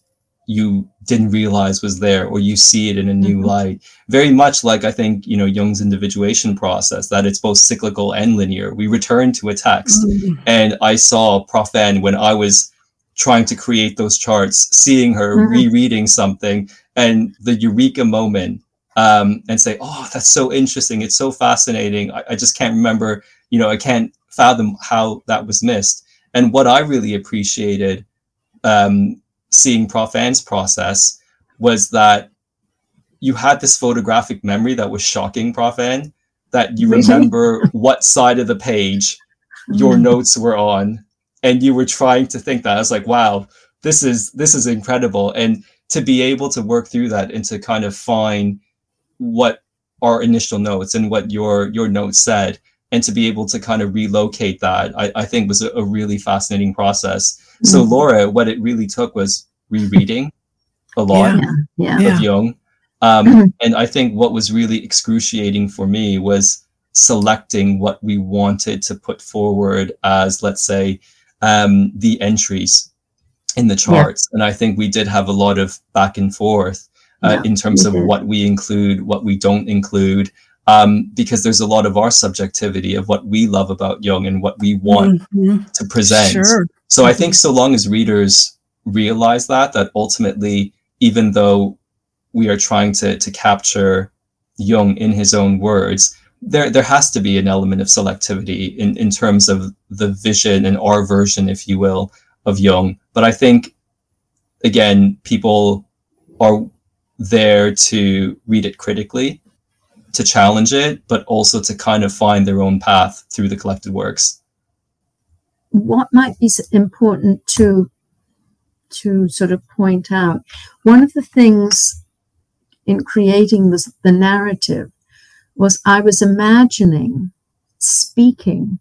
you didn't realize was there, or you see it in a new mm-hmm. light. Very much like, I think, you know, Jung's individuation process, that it's both cyclical and linear. We return to a text, mm-hmm. and I saw Prof N when I was trying to create those charts, seeing her mm-hmm. rereading something and the eureka moment, um, and say, oh, that's so interesting. It's so fascinating. I, I just can't remember, you know, I can't fathom how that was missed. And what I really appreciated um, seeing Prof N's process was that you had this photographic memory that was shocking, Prof N, that you remember what side of the page your notes were on, and you were trying to think that. I was like, wow, this is this is incredible. And to be able to work through that and to kind of find what our initial notes and what your your notes said, and to be able to kind of relocate that, I, I think was a, a really fascinating process. Mm-hmm. So Laura, what it really took was rereading a lot yeah, of yeah. Jung. Um, mm-hmm. And I think what was really excruciating for me was selecting what we wanted to put forward as, let's say, um, the entries in the charts. Yeah. And I think we did have a lot of back and forth uh, yeah, in terms of did. what we include, what we don't include. Um, because there's a lot of our subjectivity of what we love about Jung and what we want mm-hmm. to present. Sure. So mm-hmm. I think so long as readers realize that, that ultimately, even though we are trying to, to capture Jung in his own words, there, there has to be an element of selectivity in, in terms of the vision and our version, if you will, of Jung. But I think, again, people are there to read it critically, to challenge it, but also to kind of find their own path through the collected works. What might be important to to sort of point out, one of the things in creating this, the narrative was I was imagining speaking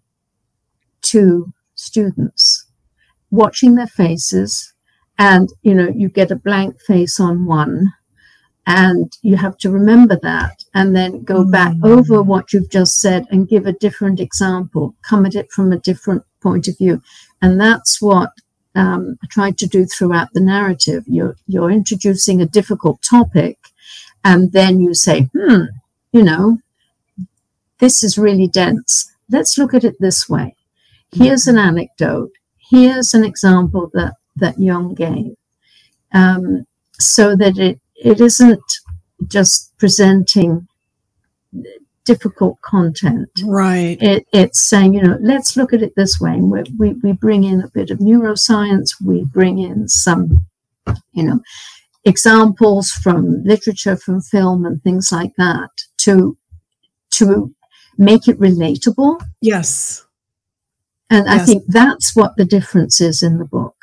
to students, watching their faces, and, you know, you get a blank face on one, and you have to remember that, and then go back over what you've just said and give a different example, come at it from a different point of view. And that's what um, I tried to do throughout the narrative. You're, you're introducing a difficult topic, and then you say, hmm, you know, this is really dense. Let's look at it this way. Here's an anecdote. Here's an example that, that Jung gave. Um, so that it, It isn't just presenting difficult content. Right. It, it's saying, you know, let's look at it this way. And we, we, we bring in a bit of neuroscience. We bring in some, you know, examples from literature, from film and things like that to, to make it relatable. Yes. And yes. I think that's what the difference is in the book.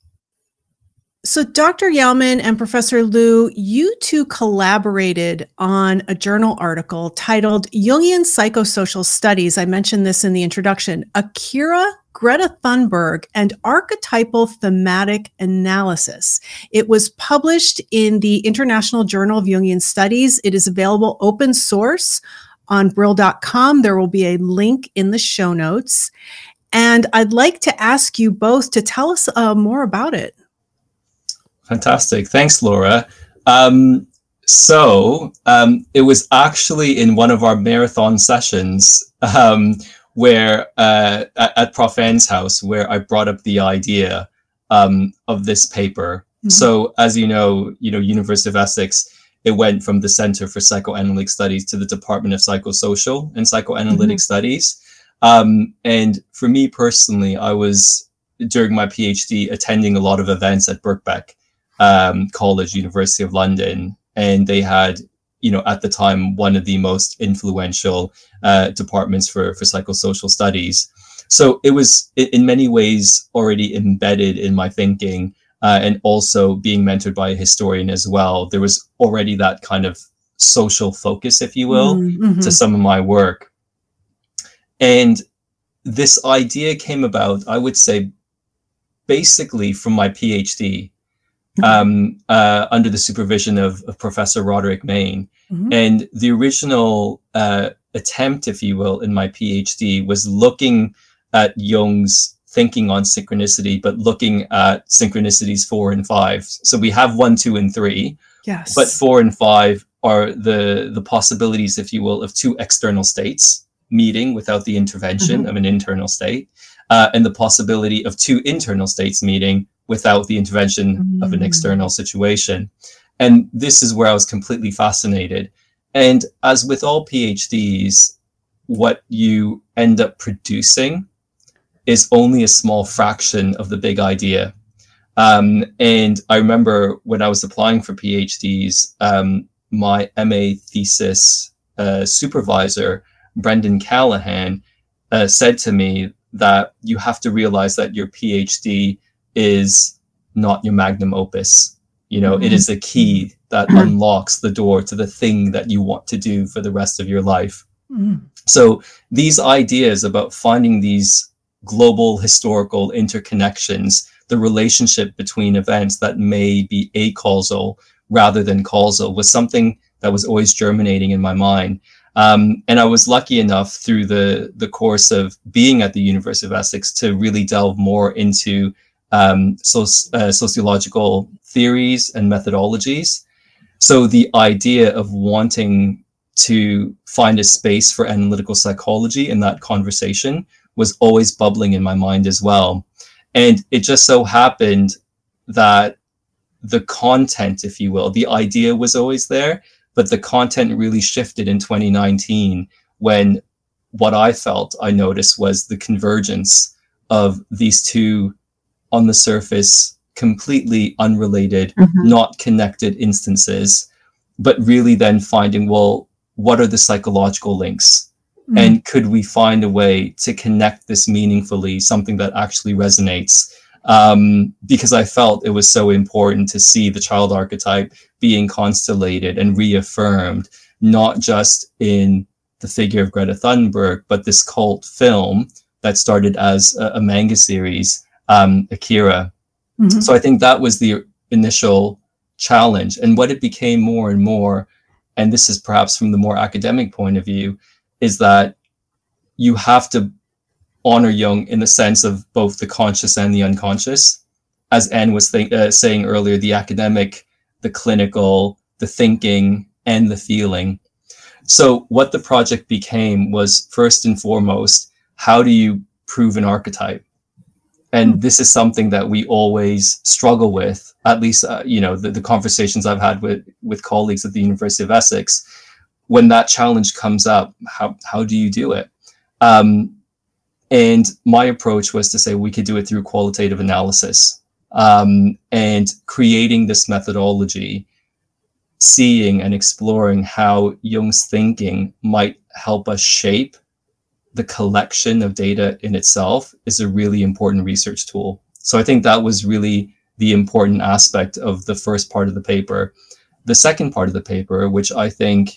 So Doctor Yalman and Professor Liu, you two collaborated on a journal article titled Jungian Psychosocial Studies. I mentioned this in the introduction. Akira, Greta Thunberg, and Archetypal Thematic Analysis. It was published in the International Journal of Jungian Studies. It is available open source on Brill dot com. There will be a link in the show notes. And I'd like to ask you both to tell us uh, more about it. Fantastic. Thanks, Laura. Um, so um, it was actually in one of our marathon sessions um, where uh, at, at Prof N's house, where I brought up the idea um, of this paper. Mm-hmm. So as you know, you know, University of Essex, it went from the Center for Psychoanalytic Studies to the Department of Psychosocial and Psychoanalytic mm-hmm. Studies. Um, and for me personally, I was, during my PhD, attending a lot of events at Birkbeck um, College, University of London. And they had, you know, at the time, one of the most influential uh, departments for, for psychosocial studies. So it was i- in many ways already embedded in my thinking, uh, and also being mentored by a historian as well. There was already that kind of social focus, if you will, Mm-hmm. to some of my work. And this idea came about, I would say, basically from my PhD, um, uh, under the supervision of, of Professor Roderick Mayne. Mm-hmm. And the original uh, attempt, if you will, in my PhD was looking at Jung's thinking on synchronicity, but looking at synchronicities four and five. So we have one, two, and three, Yes. but four and five are the, the possibilities, if you will, of two external states meeting without the intervention Mm-hmm. of an internal state, uh, and the possibility of two internal states meeting without the intervention Mm. of an external situation. And this is where I was completely fascinated. And as with all PhDs, what you end up producing is only a small fraction of the big idea. Um, and I remember when I was applying for PhDs, um, my M A thesis uh, supervisor, Brendan Callahan, uh, said to me that you have to realize that your PhD is not your magnum opus. You know, Mm-hmm. it is a key that unlocks the door to the thing that you want to do for the rest of your life. Mm-hmm. So these ideas about finding these global historical interconnections, the relationship between events that may be acausal rather than causal, was something that was always germinating in my mind. Um, and I was lucky enough through the, the course of being at the University of Essex to really delve more into um, so, uh, sociological theories and methodologies. So the idea of wanting to find a space for analytical psychology in that conversation was always bubbling in my mind as well. And it just so happened that the content, if you will, the idea was always there, but the content really shifted in twenty nineteen when what I felt I noticed was the convergence of these two, on the surface, completely unrelated, Mhm. not connected instances, but really then finding, well, what are the psychological links? Mm-hmm. And could we find a way to connect this meaningfully, something that actually resonates? Um, because I felt it was so important to see the child archetype being constellated and reaffirmed, not just in the figure of Greta Thunberg, but this cult film that started as a, a manga series, um, Akira. Mm-hmm. So I think that was the initial challenge. And what it became more and more, and this is perhaps from the more academic point of view, is that you have to honor Jung in the sense of both the conscious and the unconscious. As Anne was th- uh, saying earlier, the academic, the clinical, the thinking, and the feeling. So what the project became was, first and foremost, how do you prove an archetype? And this is something that we always struggle with, at least, uh, you know, the, the conversations I've had with, with colleagues at the University of Essex. When that challenge comes up, how, how do you do it? Um, and my approach was to say we could do it through qualitative analysis, um, and creating this methodology, seeing and exploring how Jung's thinking might help us shape the collection of data in itself is a really important research tool. So I think that was really the important aspect of the first part of the paper. The second part of the paper, which I think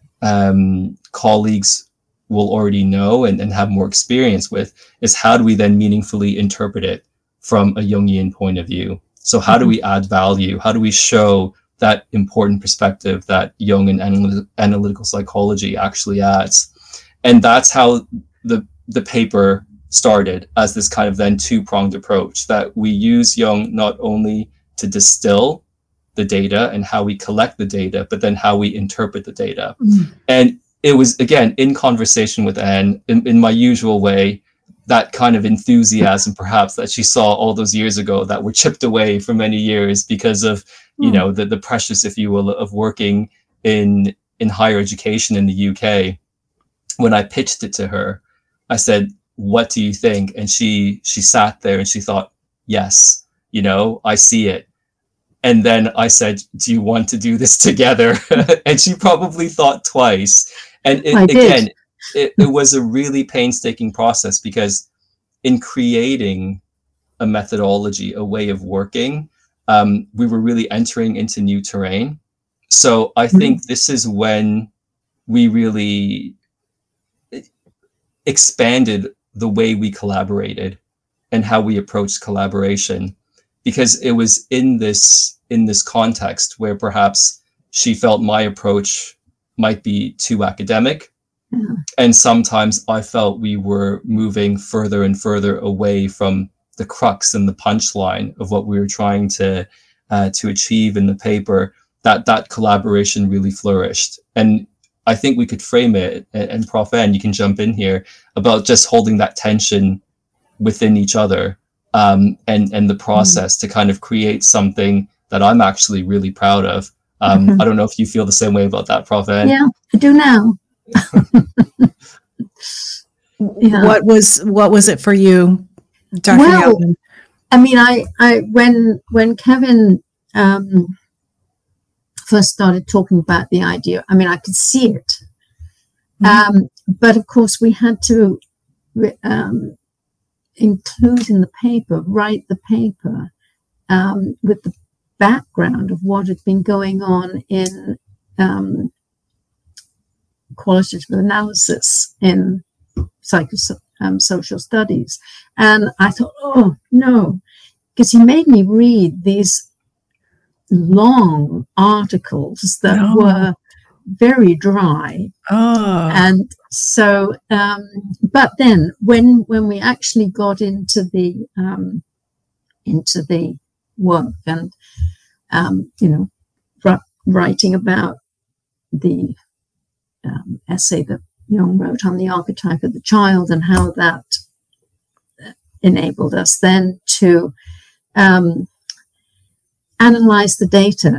um, colleagues will already know and, and have more experience with, is how do we then meaningfully interpret it from a Jungian point of view? So how do we add value? How do we show that important perspective that Jung and analy- analytical psychology actually adds? And that's how the the paper started, as this kind of then two-pronged approach, that we use Jung not only to distill the data and how we collect the data, but then how we interpret the data. Mm-hmm. And it was, again, in conversation with Anne, in, in my usual way, that kind of enthusiasm perhaps that she saw all those years ago that were chipped away for many years because of, you know, the, the pressures, if you will, of working in in higher education in the U K. When I pitched it to her, I said, what do you think? And she she sat there and she thought, yes, you know, I see it. And then I said, do you want to do this together? And she probably thought twice. And it, I did. again, it, it was a really painstaking process because in creating a methodology, a way of working, um, we were really entering into new terrain. So I think mm-hmm. this is when we really expanded the way we collaborated and how we approached collaboration, because it was in this in this context where perhaps she felt my approach might be too academic. Mm-hmm. And sometimes I felt we were moving further and further away from the crux and the punchline of what we were trying to uh, to achieve in the paper. That that collaboration really flourished. And I think we could frame it, and, and Prof N, you can jump in here, about just holding that tension within each other, um, and, and the process mm-hmm. to kind of create something that I'm actually really proud of. Um, mm-hmm. I don't know if you feel the same way about that, Prof N. Yeah, I do now. yeah. What was what was it for you, Doctor Well, Yalman? I mean, I, I when when Kevin um, first started talking about the idea, I mean, I could see it. Mm-hmm. Um, but of course, we had to um, include in the paper, write the paper um, with the background of what had been going on in um, qualitative analysis in psychosocial um, social studies. And I thought, oh, no, because he made me read these long articles that no. were very dry. Oh. And so, um, but then when when we actually got into the um, into the work and, um, you know, r- writing about the um, essay that Jung wrote on the archetype of the child and how that enabled us then to um, analyze the data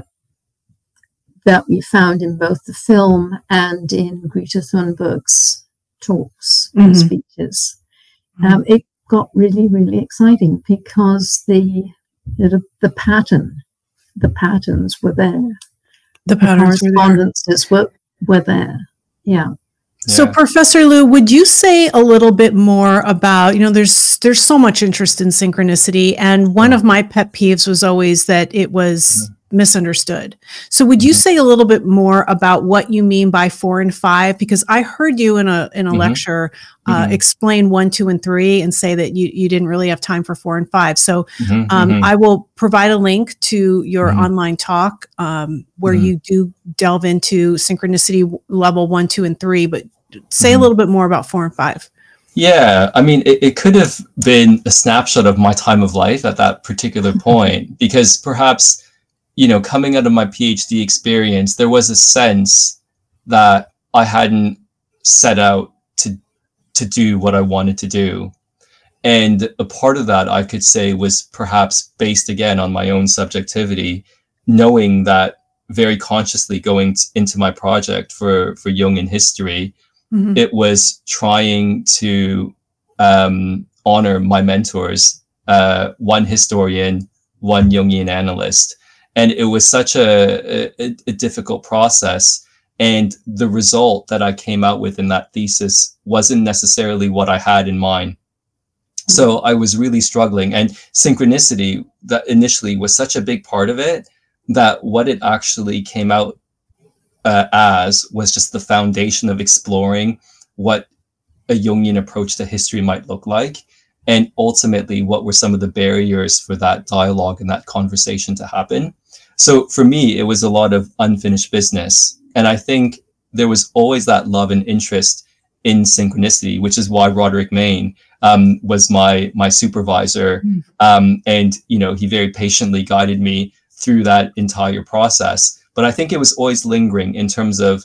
that we found in both the film and in Greta Thunberg's talks and mm-hmm. speeches. Mm-hmm. Um, it got really, really exciting because the the, the pattern, the patterns were there. The patterns the correspondences were, were, were there. Yeah. So, yeah. Professor Liu, would you say a little bit more about, you know, there's there's so much interest in synchronicity, and one of my pet peeves was always that it was mm-hmm. misunderstood. So would you mm-hmm. say a little bit more about what you mean by four and five? Because I heard you in a in a mm-hmm. lecture uh, mm-hmm. explain one, two, and three and say that you, you didn't really have time for four and five. So mm-hmm. um, mm-hmm. I will provide a link to your mm-hmm. online talk um, where mm-hmm. you do delve into synchronicity level one, two, and three, but say mm-hmm. a little bit more about four and five. Yeah, I mean, it, it could have been a snapshot of my time of life at that particular point, because perhaps, you know, coming out of my PhD experience, there was a sense that I hadn't set out to to do what I wanted to do. And a part of that, I could say, was perhaps based again on my own subjectivity, knowing that very consciously going t- into my project for, for Jung in history, mm-hmm. it was trying to um, honor my mentors, uh, one historian, one Jungian analyst. And it was such a, a, a difficult process. And the result that I came out with in that thesis wasn't necessarily what I had in mind. Mm-hmm. So I was really struggling. And synchronicity, that initially was such a big part of it, that what it actually came out uh, as was just the foundation of exploring what a Jungian approach to history might look like. And ultimately, what were some of the barriers for that dialogue and that conversation to happen? So for me, it was a lot of unfinished business. And I think there was always that love and interest in synchronicity, which is why Roderick Mayne um, was my my supervisor. Mm. Um, and, you know, he very patiently guided me through that entire process. But I think it was always lingering in terms of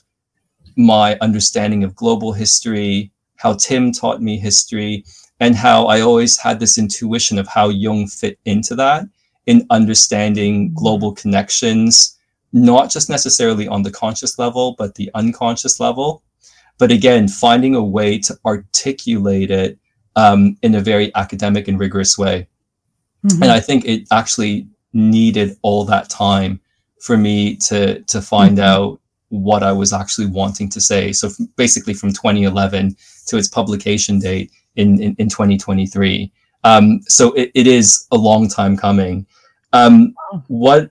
my understanding of global history, how Tim taught me history, and how I always had this intuition of how Jung fit into that in understanding global connections, not just necessarily on the conscious level, but the unconscious level. But again, finding a way to articulate it um, in a very academic and rigorous way. Mm-hmm. And I think it actually needed all that time for me to to find mm-hmm. out what I was actually wanting to say. So f- basically from twenty eleven to its publication date, in, in, in twenty twenty-three. Um, so it, it is a long time coming. Um, what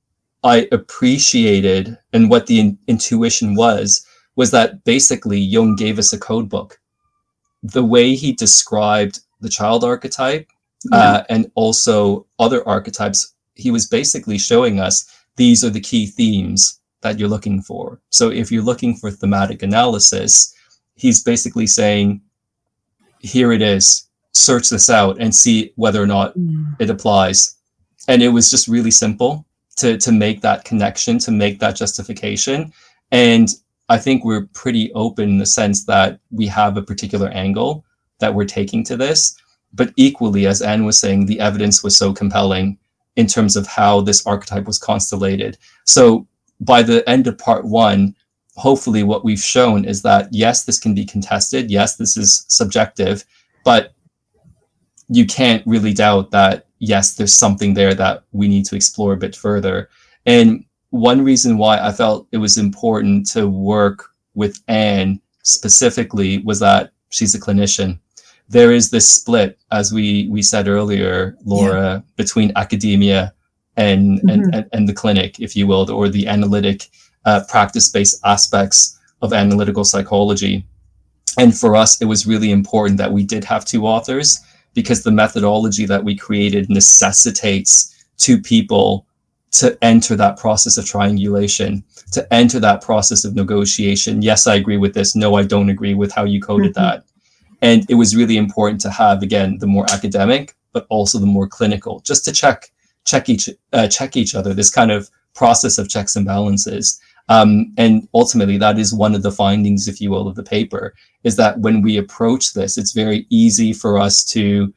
I appreciated and what the in, intuition was, was that basically Jung gave us a code book. The way he described the child archetype yeah. uh, and also other archetypes, he was basically showing us these are the key themes that you're looking for. So if you're looking for thematic analysis, he's basically saying, here it is, search this out and see whether or not mm. it applies. And it was just really simple to, to make that connection, to make that justification. And I think we're pretty open in the sense that we have a particular angle that we're taking to this. But equally, as Anne was saying, the evidence was so compelling in terms of how this archetype was constellated. So by the end of part one, hopefully what we've shown is that, yes, this can be contested. Yes, this is subjective, but you can't really doubt that, yes, there's something there that we need to explore a bit further. And one reason why I felt it was important to work with Anne specifically was that she's a clinician. There is this split, as we, we said earlier, Laura, yeah. between academia and, mm-hmm. and, and, and the clinic, if you will, or the analytic uh, practice-based aspects of analytical psychology. And for us, it was really important that we did have two authors, because the methodology that we created necessitates two people to enter that process of triangulation, to enter that process of negotiation. Yes, I agree with this. No, I don't agree with how you coded mm-hmm. that. And it was really important to have, again, the more academic, but also the more clinical, just to check check each uh, check each other, this kind of process of checks and balances. Um, and ultimately, that is one of the findings, if you will, of the paper, is that when we approach this, it's very easy for us to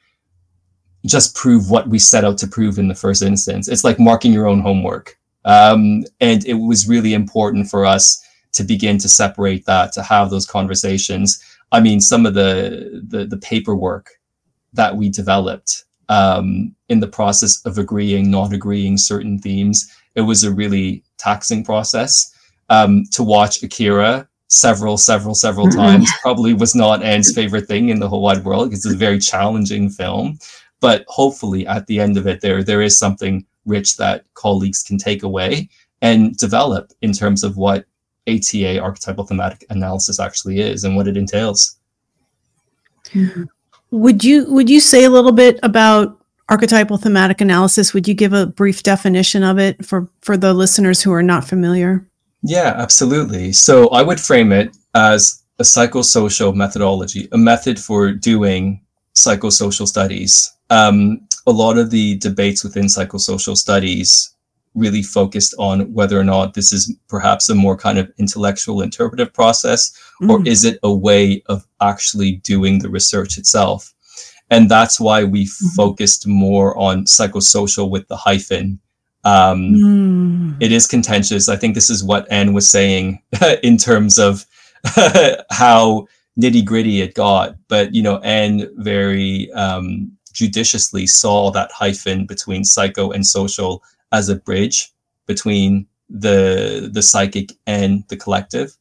just prove what we set out to prove in the first instance. It's like marking your own homework. Um, and it was really important for us to begin to separate that, to have those conversations. I mean, some of the, the, the paperwork that we developed um, in the process of agreeing, not agreeing certain themes, it was a really taxing process. Um, to watch Akira several, several, several mm-hmm. times probably was not Anne's favorite thing in the whole wide world, because it's a very challenging film. But hopefully at the end of it, there there is something rich that colleagues can take away and develop in terms of what A T A, archetypal thematic analysis, actually is and what it entails. Would you would you say a little bit about archetypal thematic analysis? Would you give a brief definition of it for, for the listeners who are not familiar? Yeah, absolutely. So I would frame it as a psychosocial methodology, a method for doing psychosocial studies. Um, a lot of the debates within psychosocial studies really focused on whether or not this is perhaps a more kind of intellectual interpretive process, mm. or is it a way of actually doing the research itself? And that's why we mm-hmm. focused more on psychosocial with the hyphen. Um, mm. It is contentious. I think this is what Anne was saying in terms of how nitty gritty it got. But, you know, Anne very um, judiciously saw that hyphen between psycho and social as a bridge between the, the psychic and the collective.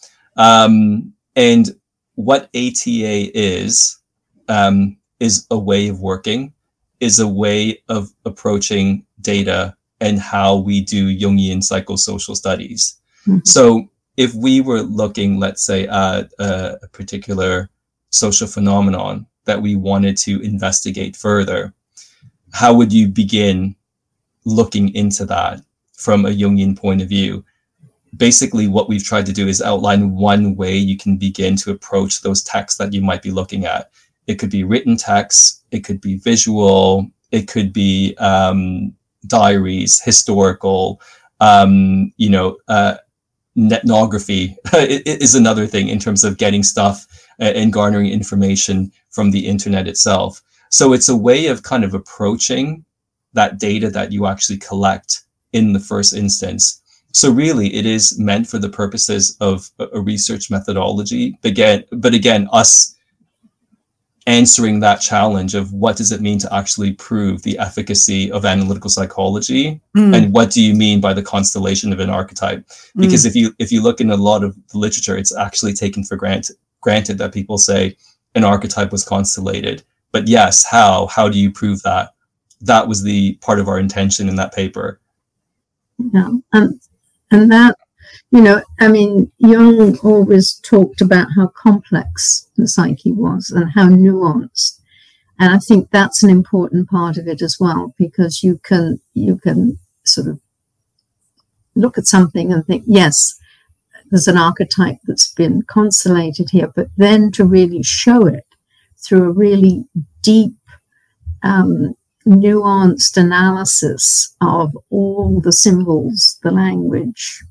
Um, and what A T A is, um, is a way of working, is a way of approaching data and how we do Jungian psychosocial studies. Mm-hmm. So if we were looking, let's say, at a, a particular social phenomenon that we wanted to investigate further, how would you begin looking into that from a Jungian point of view? Basically, what we've tried to do is outline one way you can begin to approach those texts that you might be looking at. It could be written text, it could be visual, it could be um, diaries, historical, um, you know, uh, ethnography is another thing in terms of getting stuff and garnering information from the internet itself. So it's a way of kind of approaching that data that you actually collect in the first instance. So really, it is meant for the purposes of a research methodology. But again, but again, us answering that challenge of what does it mean to actually prove the efficacy of analytical psychology, mm. and what do you mean by the constellation of an archetype? Because mm. if you if you look in a lot of the literature, it's actually taken for granted granted that people say an archetype was constellated. But yes, how? How do you prove that? That was the part of our intention in that paper. Yeah, and and that, you know, I mean, Jung always talked about how complex the psyche was and how nuanced, and I think that's an important part of it as well, because you can you can sort of look at something and think, yes, there's an archetype that's been constellated here, but then to really show it through a really deep, um, nuanced analysis of all the symbols, the language,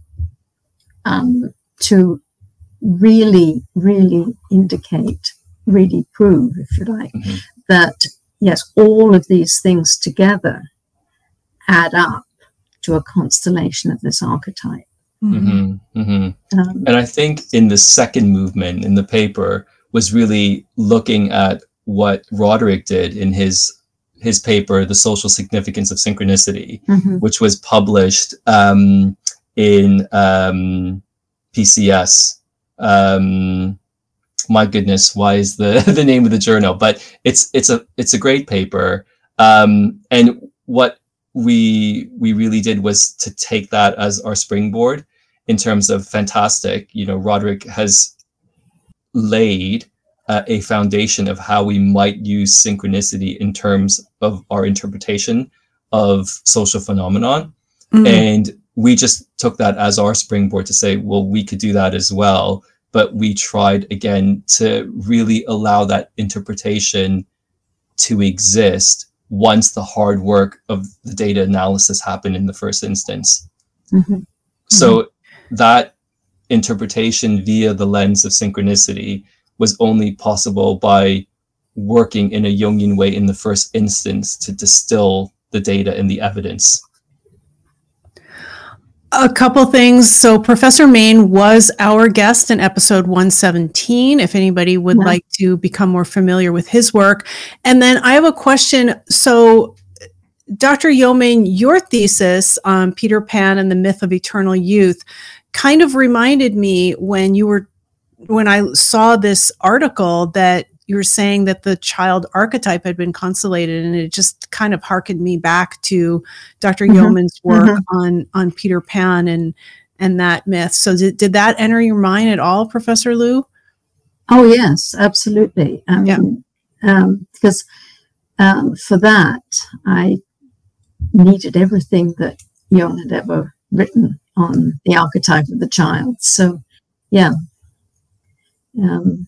um, to really, really indicate, really prove, if you like, mm-hmm. that, yes, all of these things together add up to a constellation of this archetype. Mm-hmm, mm-hmm. Um, and I think in the second movement in the paper was really looking at what Roderick did in his his paper, The Social Significance of Synchronicity, mm-hmm. which was published um, in um, P C S. Um, my goodness, why is the, the name of the journal? But it's it's a it's a great paper. Um, and what we we really did was to take that as our springboard in terms of fantastic. You know, Roderick has laid uh, a foundation of how we might use synchronicity in terms of our interpretation of social phenomenon. Mm-hmm. And we just took that as our springboard to say, well, we could do that as well. But we tried again to really allow that interpretation to exist once the hard work of the data analysis happened in the first instance. Mm-hmm. So mm-hmm. that interpretation via the lens of synchronicity was only possible by working in a Jungian way in the first instance to distill the data and the evidence. A couple things. So Professor Main was our guest in episode one seventeen, if anybody would yeah. like to become more familiar with his work. And then I have a question. So Doctor Yeoman, your thesis on Peter Pan and the Myth of Eternal Youth kind of reminded me when you were, when I saw this article that you were saying that the child archetype had been constellated, and it just kind of harkened me back to Doctor Mm-hmm. Yeoman's work mm-hmm. on, on Peter Pan and, and that myth. So did, did that enter your mind at all, Professor Liu? Oh, yes, absolutely. I mean, yeah. um, because um, for that, I needed everything that Jung had ever written on the archetype of the child. So, yeah. Um,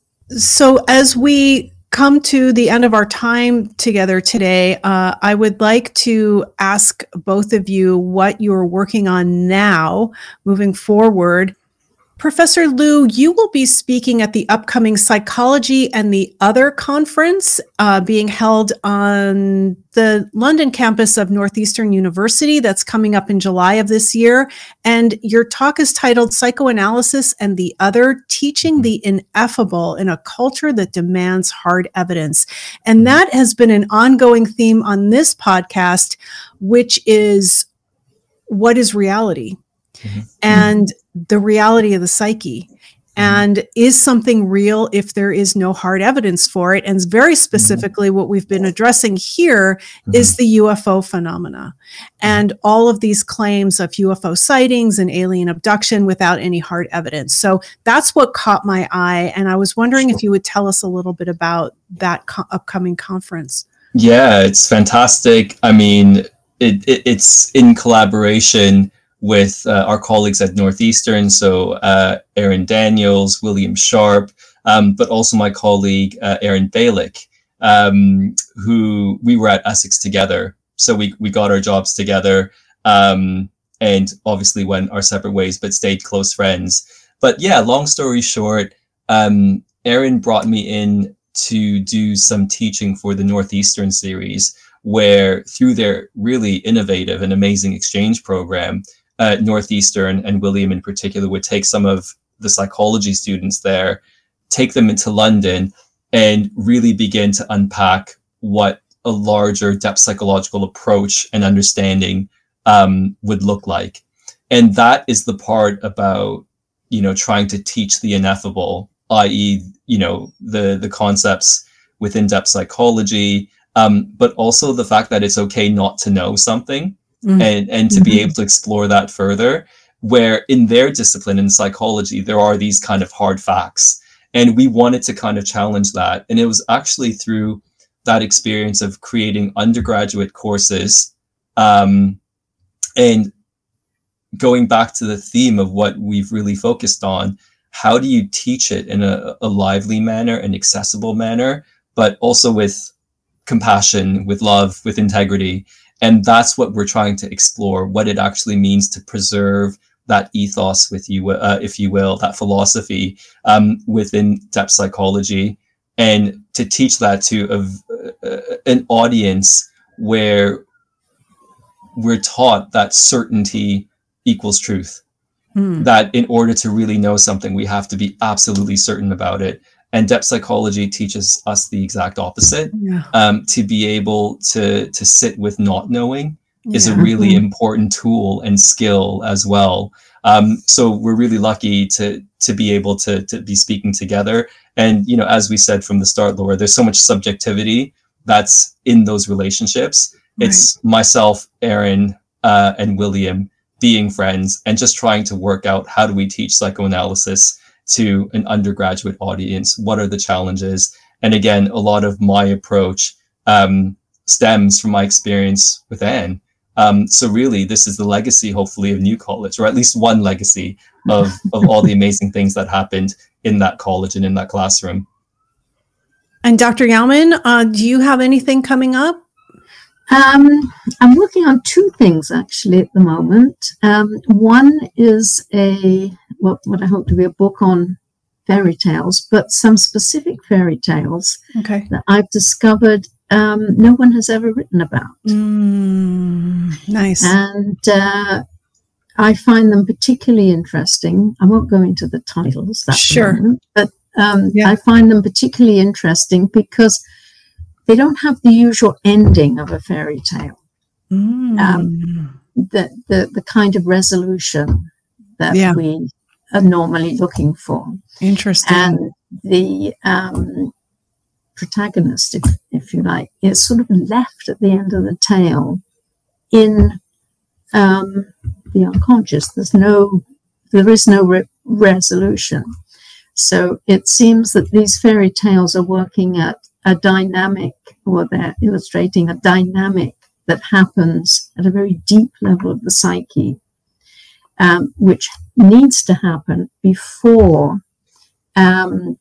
So as we come to the end of our time together today, uh, I would like to ask both of you what you're working on now, moving forward. Professor Liu, you will be speaking at the upcoming Psychology and the Other conference uh, being held on the London campus of Northeastern University. That's coming up in July of this year. And your talk is titled Psychoanalysis and the Other, Teaching the Ineffable in a Culture that Demands Hard Evidence. And that has been an ongoing theme on this podcast, which is what is reality? Mm-hmm. And the reality of the psyche, and is something real if there is no hard evidence for it. And very specifically, what we've been addressing here mm-hmm. is the U F O phenomena and all of these claims of U F O sightings and alien abduction without any hard evidence. So that's what caught my eye. And I was wondering sure. if you would tell us a little bit about that co- upcoming conference. Yeah, it's fantastic. I mean, it, it, it's in collaboration with uh, our colleagues at Northeastern, so uh, Aaron Daniels, William Sharp, um, but also my colleague uh, Aaron Balick, um, who we were at Essex together. So we we got our jobs together, um, and obviously went our separate ways, but stayed close friends. But yeah, long story short, um, Aaron brought me in to do some teaching for the Northeastern series, where through their really innovative and amazing exchange program, Uh, Northeastern and William in particular would take some of the psychology students there, take them into London, and really begin to unpack what a larger depth psychological approach and understanding um, would look like. And that is the part about, you know, trying to teach the ineffable, that is you know, the the concepts within depth psychology, um, but also the fact that it's okay not to know something, mm-hmm. and and to mm-hmm. be able to explore that further. Where in their discipline in psychology, there are these kind of hard facts, and we wanted to kind of challenge that. And it was actually through that experience of creating undergraduate courses, um, and going back to the theme of what we've really focused on. How do you teach it in a, a lively manner, an accessible manner, but also with compassion, with love, with integrity? And that's what we're trying to explore, what it actually means to preserve that ethos, with you, uh, if you will, that philosophy um, within depth psychology, and to teach that to a, uh, an audience where we're taught that certainty equals truth. Hmm. That in order to really know something, we have to be absolutely certain about it. And depth psychology teaches us the exact opposite. Yeah. Um, to be able to to sit with not knowing yeah. is a really mm-hmm. important tool and skill as well. Um, so we're really lucky to to be able to to be speaking together. And you know, as we said from the start, Laura, there's so much subjectivity that's in those relationships. Right. It's myself, Aaron, uh, and William being friends and just trying to work out, how do we teach psychoanalysis to an undergraduate audience? What are the challenges? And again, a lot of my approach um, stems from my experience with Anne. Um, so really, this is the legacy, hopefully, of New College, or at least one legacy of, of all the amazing things that happened in that college and in that classroom. And Doctor Yalman, uh, do you have anything coming up? Um, I'm working on two things actually at the moment. Um, one is a what, what I hope to be a book on fairy tales, but some specific fairy tales okay. that I've discovered um, no one has ever written about. Mm, nice. And uh, I find them particularly interesting. I won't go into the titles, that sure, moment, but um, yeah. I find them particularly interesting because they don't have the usual ending of a fairy tale. Mm. Um, the, the the kind of resolution that yeah. we are normally looking for. Interesting. And the um, protagonist, if, if you like, is sort of left at the end of the tale in um, the unconscious. There's no, there is no re- resolution. So it seems that these fairy tales are working at a dynamic, or they're illustrating a dynamic that happens at a very deep level of the psyche, um, which needs to happen before um,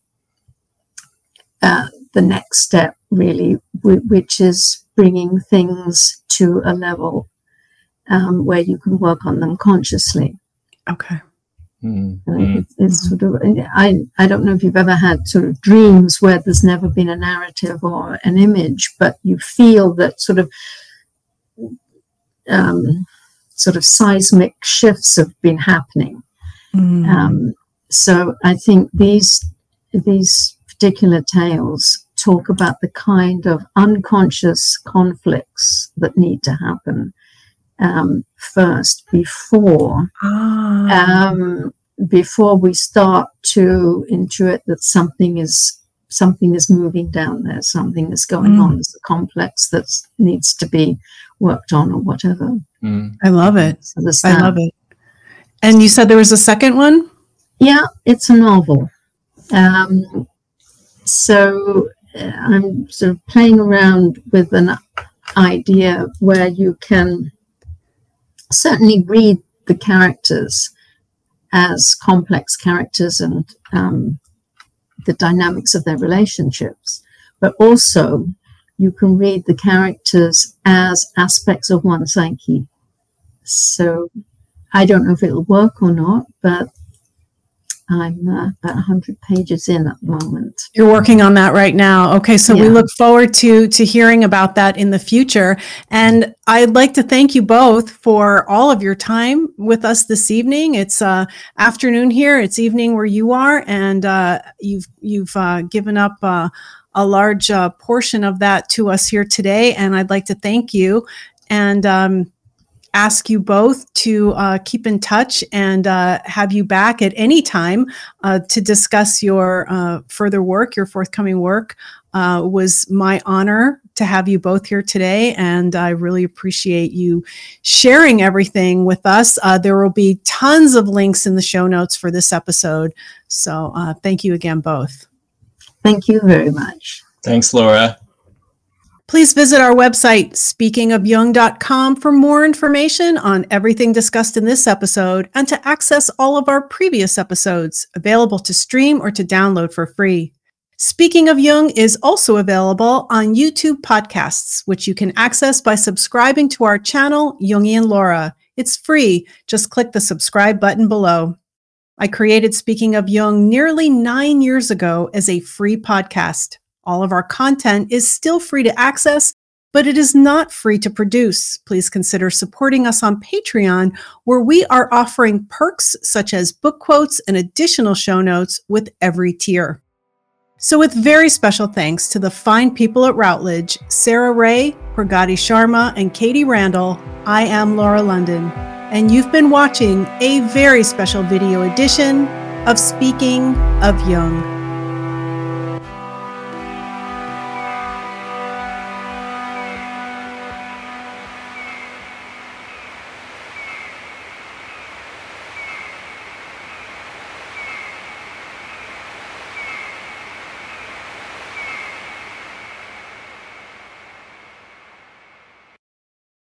uh, the next step, really, w- which is bringing things to a level um, where you can work on them consciously. Okay. Mm-hmm. It's, it's sort of, I, I don't know if you've ever had sort of dreams where there's never been a narrative or an image, but you feel that sort of um, sort of seismic shifts have been happening. Mm. Um, so I think these these particular tales talk about the kind of unconscious conflicts that need to happen Um, first before ah. um, before we start to intuit that something is something is moving down there, something is going mm. on, there's a complex that needs to be worked on or whatever. Mm. I love it. So I love it. And you said there was a second one? Yeah, it's a novel. Um, so uh, I'm sort of playing around with an idea where you can certainly read the characters as complex characters and um, the dynamics of their relationships, but also you can read the characters as aspects of one psyche. So I don't know if it'll work or not, but I'm uh, about one hundred pages in at the moment. You're working on that right now. Okay, so yeah. we look forward to to hearing about that in the future. And I'd like to thank you both for all of your time with us this evening. It's uh, afternoon here. It's evening where you are, and uh, you've you've uh, given up uh, a large uh, portion of that to us here today. And I'd like to thank you. And um, ask you both to uh, keep in touch and uh, have you back at any time uh, to discuss your uh, further work, your forthcoming work. Uh, it was my honor to have you both here today, and I really appreciate you sharing everything with us. Uh, there will be tons of links in the show notes for this episode. So uh, thank you again, both. Thank you very much. Thanks, Laura. Please visit our website, speaking of jung dot com, for more information on everything discussed in this episode and to access all of our previous episodes, available to stream or to download for free. Speaking of Jung is also available on YouTube podcasts, which you can access by subscribing to our channel, Jungian Laura. It's free. Just click the subscribe button below. I created Speaking of Jung nearly nine years ago as a free podcast. All of our content is still free to access, but it is not free to produce. Please consider supporting us on Patreon, where we are offering perks such as book quotes and additional show notes with every tier. So with very special thanks to the fine people at Routledge, Sarah Ray, Pragati Sharma, and Katie Randall, I am Laura London, and you've been watching a very special video edition of Speaking of Jung.